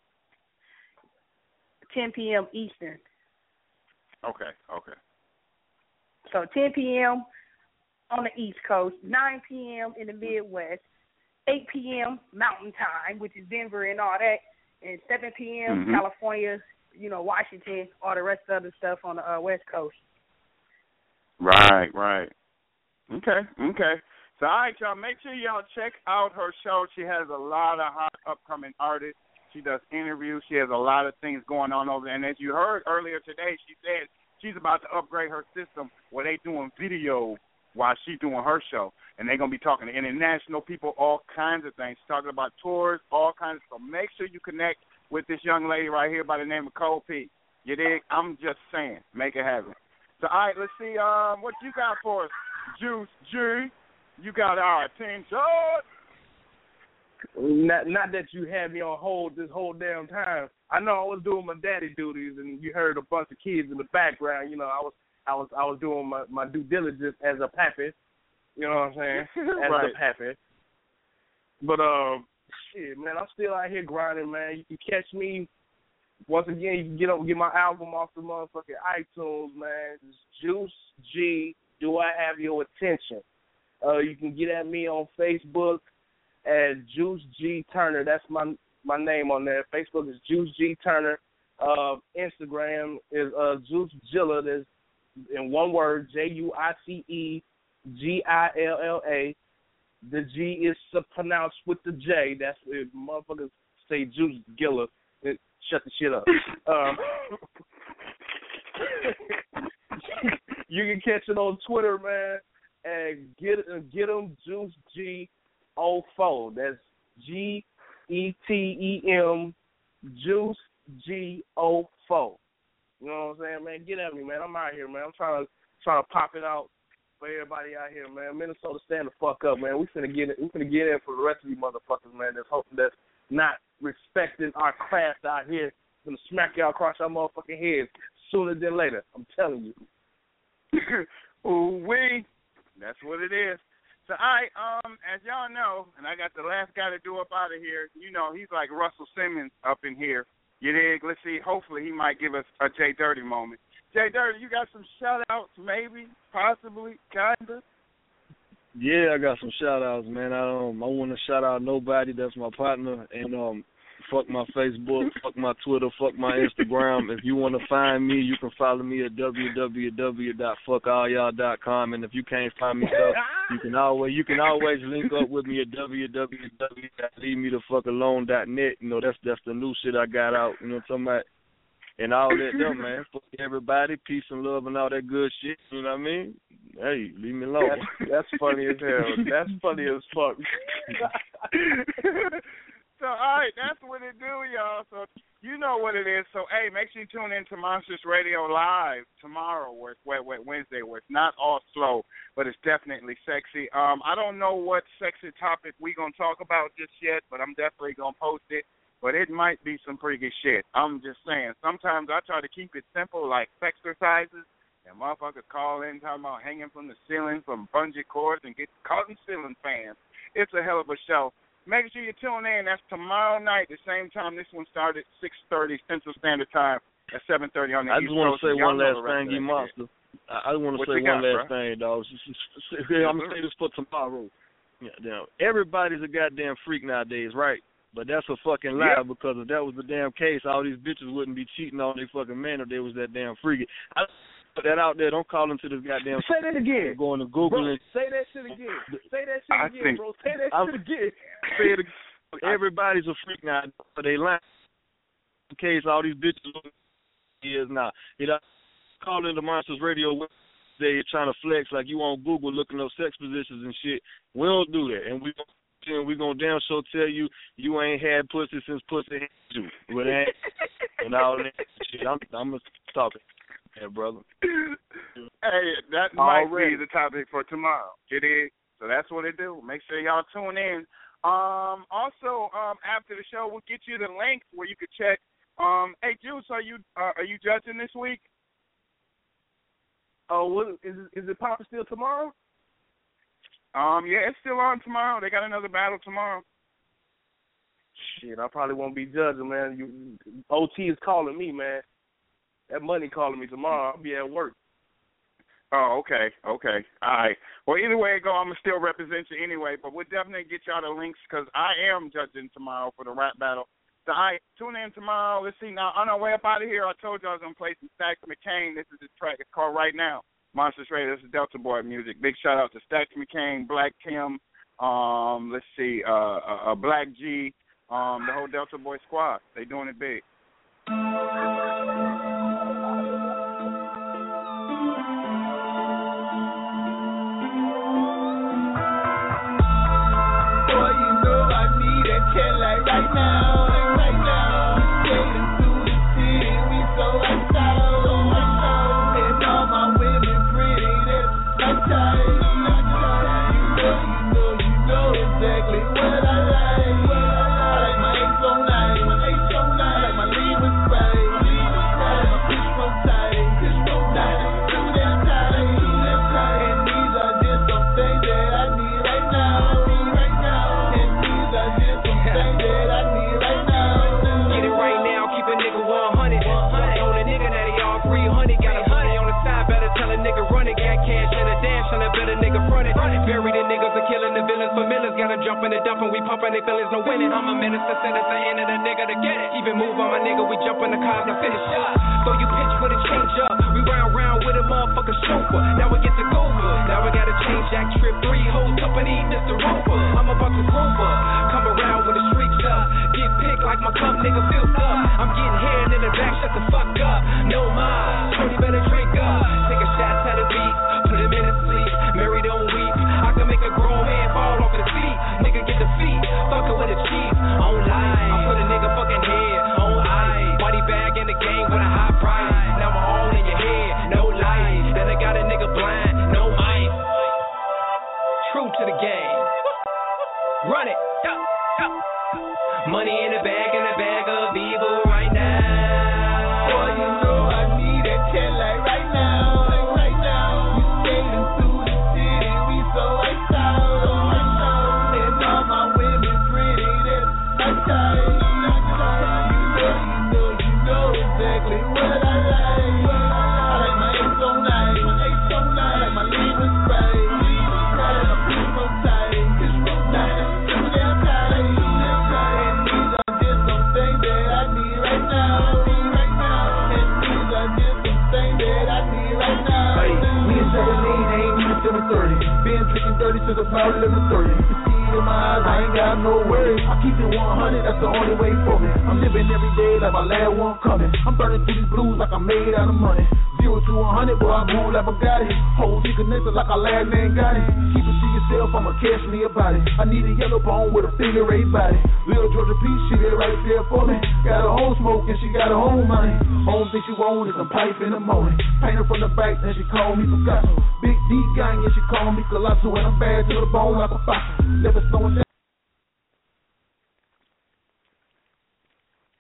G: ten p.m. Eastern.
B: Okay, okay.
G: So ten p.m. on the East Coast, nine p.m. in the Midwest, eight p.m. Mountain Time, which is Denver and all that, and seven p.m.
B: Mm-hmm.
G: California, you know, Washington, all the rest of the stuff on the uh, West Coast.
B: Right, right. Okay, okay. So, all right, y'all, make sure y'all check out her show. She has a lot of hot upcoming artists. She does interviews. She has a lot of things going on over there. And as you heard earlier today, she said she's about to upgrade her system where they doing video while she's doing her show. And they're going to be talking to international people, all kinds of things, talking about tours, all kinds of stuff. Make sure you connect with this young lady right here by the name of Cole P. You dig? I'm just saying. Make it happen. So, all right, let's see um, what you got for us, Juice G. You got our attention.
E: Not, not that you had me on hold this whole damn time. I know I was doing my daddy duties, and you heard a bunch of kids in the background. You know, I was, I was, I was doing my, my due diligence as a pappy. You know what I'm saying? As
B: right.
E: a pappy. But um, shit, man, I'm still out here grinding, man. You can catch me. Once again, you can get up, get my album off the motherfucking iTunes, man. It's Juice G. Do I Have Your Attention? Uh, you can get at me on Facebook as Juice G Turner. That's my my name on there. Facebook is Juice G Turner. Uh, Instagram is uh, Juice Gilla. That's in one word, J U I C E G I L L A. The G is pronounced with the J. That's if motherfuckers say Juice Gilla. It, shut the shit up. um, you can catch it on Twitter, man, and get get them Juice G oh four. That's G E T E M Juice G oh four. You know what I'm saying, man? Get at me, man. I'm out here, man. I'm trying to trying to pop it out for everybody out here, man. Minnesota, stand the fuck up, man. We finna get it. We finna get in for the rest of these motherfuckers, man. That's hoping that's not respecting our craft out here. Gonna smack y'all across our motherfucking heads sooner than later. I'm telling you.
B: Ooh wee, that's what it is. So I um as y'all know, and I got the last guy to do up out of here. You know, he's like Russell Simmons up in here. You dig? Let's see. Hopefully, he might give us a Jay Dirty moment. Jay Dirty, you got some shout outs, maybe, possibly, kinda.
F: Yeah, I got some shout outs, man. I um I wanna shout out nobody, that's my partner, and um fuck my Facebook, fuck my Twitter, fuck my Instagram. If you wanna find me, you can follow me at w w w dot fuck all y'all dot com, and if you can't find me stuff, you can always you can always link up with me at w w w dot leave me the fuck alone dot net. You know, that's that's the new shit I got out, you know what I'm talking about? And all that there, man. Fuck everybody, peace and love and all that good shit. You know what I mean? Hey, leave me alone.
E: That's, that's funny as hell. That's funny as fuck.
B: So, all right, that's what it do, y'all. So, you know what it is. So, hey, make sure you tune in to Monsters Radio Live tomorrow, where it's wait, wait, Wednesday, where it's not all slow, but it's definitely sexy. Um, I don't know what sexy topic we going to talk about just yet, but I'm definitely going to post it. But it might be some pretty good shit. I'm just saying. Sometimes I try to keep it simple, like exercises, and motherfuckers call in talking about hanging from the ceiling from bungee cords and get caught in ceiling fans. It's a hell of a show. Make sure you tune in. That's tomorrow night, the same time this one started, six thirty Central Standard Time at seven thirty on the
F: I
B: East
F: just want to say
B: Y'all
F: one last thing, you monster. I, I want to say one
B: got,
F: last
B: bro?
F: thing, dog. I'm going to say this for tomorrow. Yeah, damn. Everybody's a goddamn freak nowadays, right? But that's a fucking lie, yep. Because if that was the damn case, all these bitches wouldn't be cheating on their fucking man if they was that damn freaky. I put that out there. Don't call into this goddamn.
E: Say that again.
F: Going to Google
E: bro,
F: and
E: say that shit again. Say that shit
B: I
E: again,
B: think,
E: bro. Say that
F: I'm,
E: shit again.
F: Say it again. Everybody's a freak now, but they lying. In case all these bitches is now. You know, call into Monsters Radio. They trying to flex like you on Google looking up sex positions and shit. We don't do that, and we. And we gonna damn sure tell you you ain't had pussy since pussy had you. With that and all that shit. I'm I'm gonna stop it. Yeah, brother.
B: Hey, that
E: Already.
B: might be the topic for tomorrow. It is. So that's what it do. Make sure y'all tune in. Um also, um after the show we'll get you the link where you can check. Um hey Juice, are you uh, are you judging this week?
E: Oh, what is it, is it popping still tomorrow?
B: Um, yeah, it's still on tomorrow. They got another battle tomorrow.
E: Shit, I probably won't be judging, man. You, O T is calling me, man. That money calling me tomorrow. I'll be at work.
B: Oh, okay, okay. All right. Well, either way it go, I'm going to still represent you anyway, but we'll definitely get y'all the links because I am judging tomorrow for the rap battle. So, all right, tune in tomorrow. Let's see. Now, on our way up out of here, I told you I was going to play some Stacks McCain. This is the track. It's called Right Now. Monsters Radio, this is Delta Boy music. Big shout out to Stacks McCain, Black Tim, um, let's see, uh, uh, Black G, um, the whole Delta Boy squad. They doing it big.
R: now, like right now. We skating through the city, we so iced out, so iced out. And all my women pretty, that's my type. You know, you know, you know exactly what I like. I like my H so nice, my H so nice. I like my Libra spray, Libra spray. I like my fish so tight, fish so tight. Too damn tight, too damn tight. And these are just some things that I need right now, need right now. And these are just some things that I need right now.
P: Get it right now, keep a nigga one hundred. Money on a nigga, now they all three hundred. Got a honey on the side, better tell a nigga run it. Got cash and a dash, and a better nigga front it. Bury the niggas are killing the villains for millions. Gotta jump in the dump and we pumping they feelings, no winning. I'm a minister, send it to hand of the nigga to get it. Even move on my nigga, we jump in the cars and finish up. So you pitch with a change up. We round round with a motherfucker chauffeur. Now we get to go good. Now we gotta change that trip. Three hoes company, this the roper. I'm about to rover. Come around when the streets up. Get picked like my cup, nigga filled up. I'm getting hand in the back, shut the fuck up. No mind, Tony better drink up. Take a shot to the beat, put him in his sleep. Mary don't weep. I can make a grown man fall off his feet. Nigga get the feet, fuck her with a cheese. On life, I put a nigga fucking head on ice. Body bag in the game with a high price. Now I'm all in your head, no light. Then I got a nigga blind, no ice. True to the game. Run it. Money in the bag, in the bag of evil right now.
R: Boy, you know I need that cat like right now, like right now. We skating through the city, we so iced out, so iced out. And all my women pretty, that's my type, my type. You know, you know, you know exactly what I like. I like my H so nice, my H so nice. I like my Libra spray, Libra spray. I like my fish so tight, fish so tight. Too damn tight, too damn tight. And these are just some things that I need right now, need right now. And these are just some things that I need right now.
S: Hey, we in seventeen, ain't even seven thirty. Been drinking dirty since about eleven thirty. You can see it in my eyes, I ain't got no worries. I keep it one hundred, that's the only way for me. I'm living every day like my last one coming. I'm burning through these blues like I'm made out of money. Zero to one hundred, boy, I move like Bugatti. Hold me connected like a last man got it. Keep it to yourself, I'ma catch me about it. I need a yellow bone with a figure eight body. Little Georgia Peach, she there right there for me. Got her home smoke and she got her own money. Home thing she want is some pipe in the morning. Paint her from the back, then she call me Picasso. Big D gang, and she call me Colossal. And I'm bad to the bone like a fossil. Never slowing down.